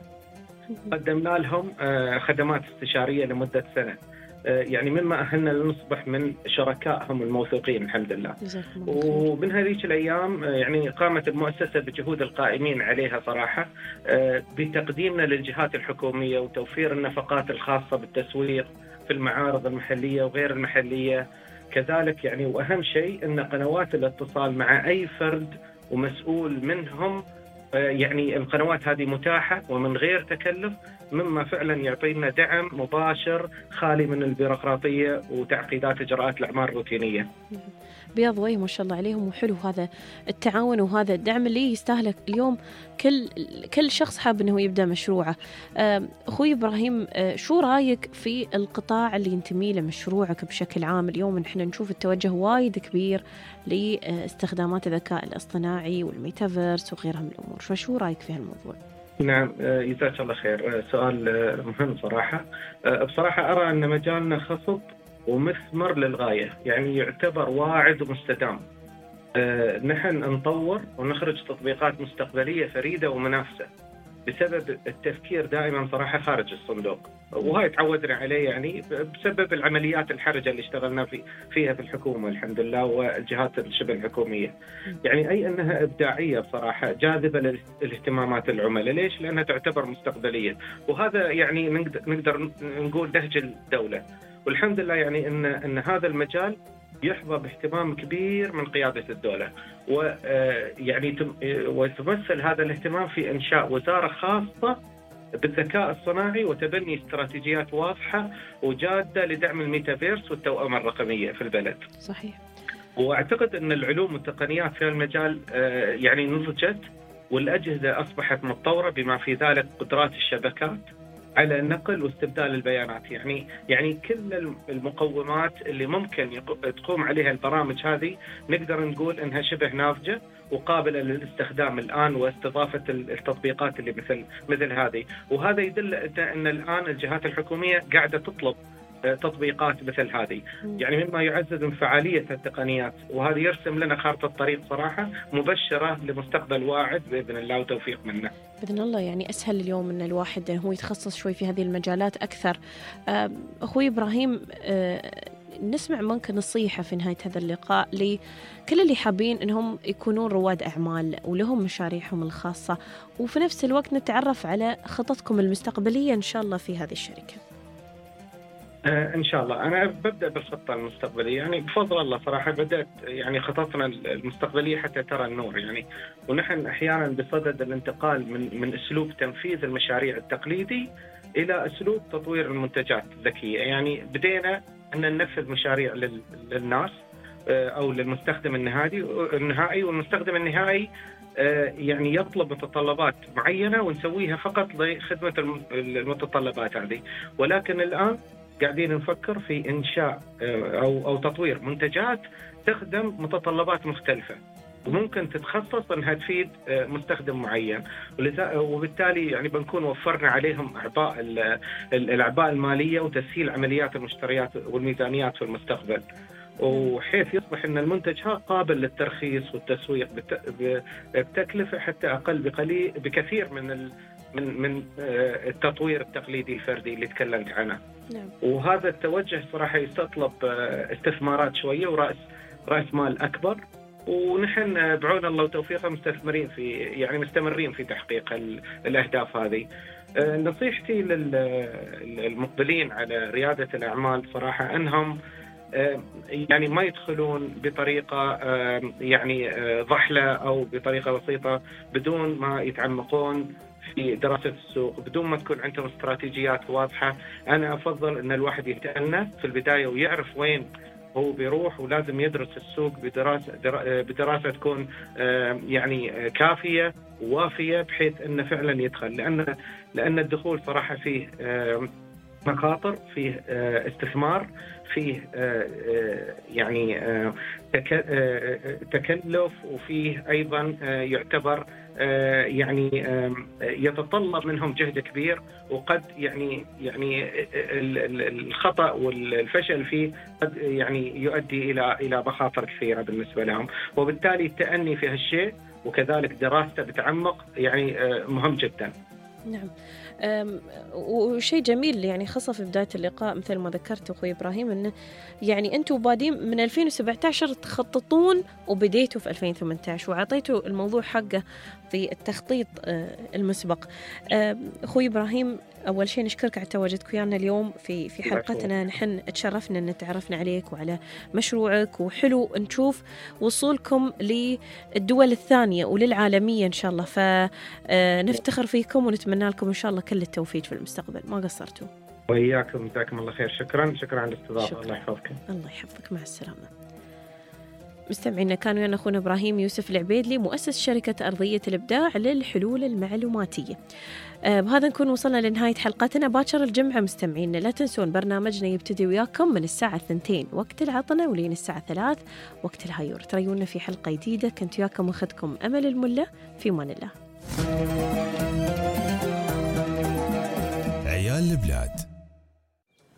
قدمنا لهم خدمات استشارية لمدة سنة، يعني مما أهلنا لنصبح من شركائهم الموثوقين الحمد لله. ومن هذه الأيام يعني قامت المؤسسة بجهود القائمين عليها صراحة بتقديمنا للجهات الحكومية وتوفير النفقات الخاصة بالتسويق في المعارض المحلية وغير المحلية. كذلك يعني وأهم شيء أن قنوات الاتصال مع أي فرد ومسؤول منهم يعني القنوات هذه متاحة ومن غير تكلف، مما فعلا يعطينا دعم مباشر خالي من البيروقراطية وتعقيدات إجراءات الأعمال الروتينية. بياض وجه ما شاء الله عليهم، وحلو هذا التعاون وهذا الدعم اللي يستهلك اليوم كل كل شخص حاب انه يبدا مشروعه. اخوي ابراهيم، شو رايك في القطاع اللي ينتمي لمشروعك بشكل عام؟ اليوم نحن نشوف التوجه وايد كبير لاستخدامات الذكاء الاصطناعي والميتافيرس وغيرها من الامور، فشو رايك في هالموضوع؟ نعم، جزاك الله خير، سؤال مهم صراحة. بصراحة أرى أن مجالنا خصب ومثمر للغاية، يعني يعتبر واعد ومستدام. أه نحن نطور ونخرج تطبيقات مستقبلية فريدة ومنافسة بسبب التفكير دائما صراحة خارج الصندوق، وهاي تعودنا عليه يعني بسبب العمليات الحرجة اللي اشتغلنا في فيها في الحكومة الحمد لله والجهات الشبه الحكومية. يعني أي أنها إبداعية بصراحة، جاذبة لاهتمامات العملاء. ليش؟ لأنها تعتبر مستقبلية، وهذا يعني نقدر, نقدر نقول نهج الدولة. والحمد لله يعني ان ان هذا المجال يحظى باهتمام كبير من قيادة الدولة، ويعني وتمثل هذا الاهتمام في إنشاء وزارة خاصة بالذكاء الصناعي وتبني استراتيجيات واضحة وجادة لدعم الميتافيرس والتوأمة الرقمية في البلد. صحيح. واعتقد ان العلوم والتقنيات في المجال يعني نضجت، والاجهزه اصبحت متطوره بما في ذلك قدرات الشبكات على نقل واستبدال البيانات. يعني يعني كل المقومات اللي ممكن تقوم عليها البرامج هذه نقدر نقول انها شبه ناضجه وقابله للاستخدام الان، واستضافه التطبيقات اللي مثل مثل هذه. وهذا يدل ان الان الجهات الحكوميه قاعده تطلب تطبيقات مثل هذه، يعني مما يعزز من فعاليه التقنيات، وهذا يرسم لنا خارطه طريق صراحه مبشره لمستقبل واعد باذن الله وتوفيق منه. بإذن الله. يعني أسهل اليوم أن الواحد هو يتخصص شوي في هذه المجالات أكثر. أخوي إبراهيم، نسمع منك نصيحة في نهاية هذا اللقاء لكل اللي حابين أنهم يكونون رواد أعمال ولهم مشاريعهم الخاصة، وفي نفس الوقت نتعرف على خططكم المستقبلية إن شاء الله في هذه الشركة. آه إن شاء الله. أنا ببدأ بالخطة المستقبلية، يعني بفضل الله صراحة بدأت يعني خططنا المستقبلية حتى ترى النور، يعني ونحن أحيانا بصدد الانتقال من من أسلوب تنفيذ المشاريع التقليدي إلى أسلوب تطوير المنتجات الذكية. يعني بدينا أن ننفذ مشاريع للناس أو للمستخدم النهائي النهائي والمستخدم النهائي يعني يطلب متطلبات معينة ونسويها فقط لخدمة المتطلبات هذه. ولكن الآن قاعدين نفكر في إنشاء أو أو تطوير منتجات تخدم متطلبات مختلفة، وممكن تتخصص أنها تفيد مستخدم معين، وبالتالي يعني بنكون وفرنا عليهم أعباء الأعباء المالية وتسهيل عمليات المشتريات والميزانيات في المستقبل، وحيث يصبح أن المنتج ها قابل للترخيص والتسويق بتكلفة حتى أقل بقليل بكثير من من من التطوير التقليدي الفردي اللي تكلمت عنه. نعم. وهذا التوجه صراحة يستطلب استثمارات شوية ورأس رأس مال أكبر، ونحن بعون الله وتوفيقه مستثمرين في يعني مستمرين في تحقيق الأهداف هذه. نصيحتي للمقبلين على ريادة الأعمال صراحة أنهم يعني ما يدخلون بطريقة يعني ضحلة أو بطريقة بسيطة بدون ما يتعمقون في دراسة السوق، بدون ما تكون عندهم استراتيجيات واضحة. أنا أفضل أن الواحد يتأنى في البداية ويعرف وين هو بيروح، ولازم يدرس السوق بدراسة بدراسة تكون يعني كافية ووافية بحيث أنه فعلا يدخل، لأن لأن الدخول صراحة فيه مخاطر، فيه استثمار، فيه يعني تكلف، وفيه أيضا يعتبر يعني يتطلب منهم جهد كبير، وقد يعني يعني الخطأ والفشل فيه قد يعني يؤدي إلى إلى مخاطر كثيرة بالنسبة لهم، وبالتالي التأني في هالشيء وكذلك دراسته بتعمق يعني مهم جدا. نعم. وشيء جميل يعني خاصة في بداية اللقاء مثل ما ذكرت أخوي إبراهيم أنه يعني أنتوا بادين من ألفين وسبعة عشر تخططون وبديتوا في ألفين وثمانية عشر وعطيتوا الموضوع حقه في التخطيط المسبق. أخوي إبراهيم، أول شيء نشكرك على تواجدك ويانا اليوم في في حلقتنا. نحن تشرفنا أن تعرفنا عليك وعلى مشروعك، وحلو نشوف وصولكم للدول الثانية وللعالمية إن شاء الله، فنفتخر فيكم ونتمنى لكم إن شاء الله كل التوفيق في المستقبل. ما قصرتوا. وإياكم، جزاكم الله خير. شكرا شكرا على الاستضافة. الله يحفظك. الله يحفظك. مع السلامة. مستمعينا، كان ويانا أخونا إبراهيم يوسف العبيدلي، مؤسس شركة أرضية الإبداع للحلول المعلوماتية. آه بهذا نكون وصلنا لنهاية حلقتنا. باكر الجمعة مستمعينا لا تنسون برنامجنا يبتدي وياكم من الساعة اثنتين وقت العطنة ولين الساعة ثلاث وقت الهايور. تريونا في حلقة جديدة. كنت وياكم أخذكم أمل الملة. في مان الله. عيال البلاد.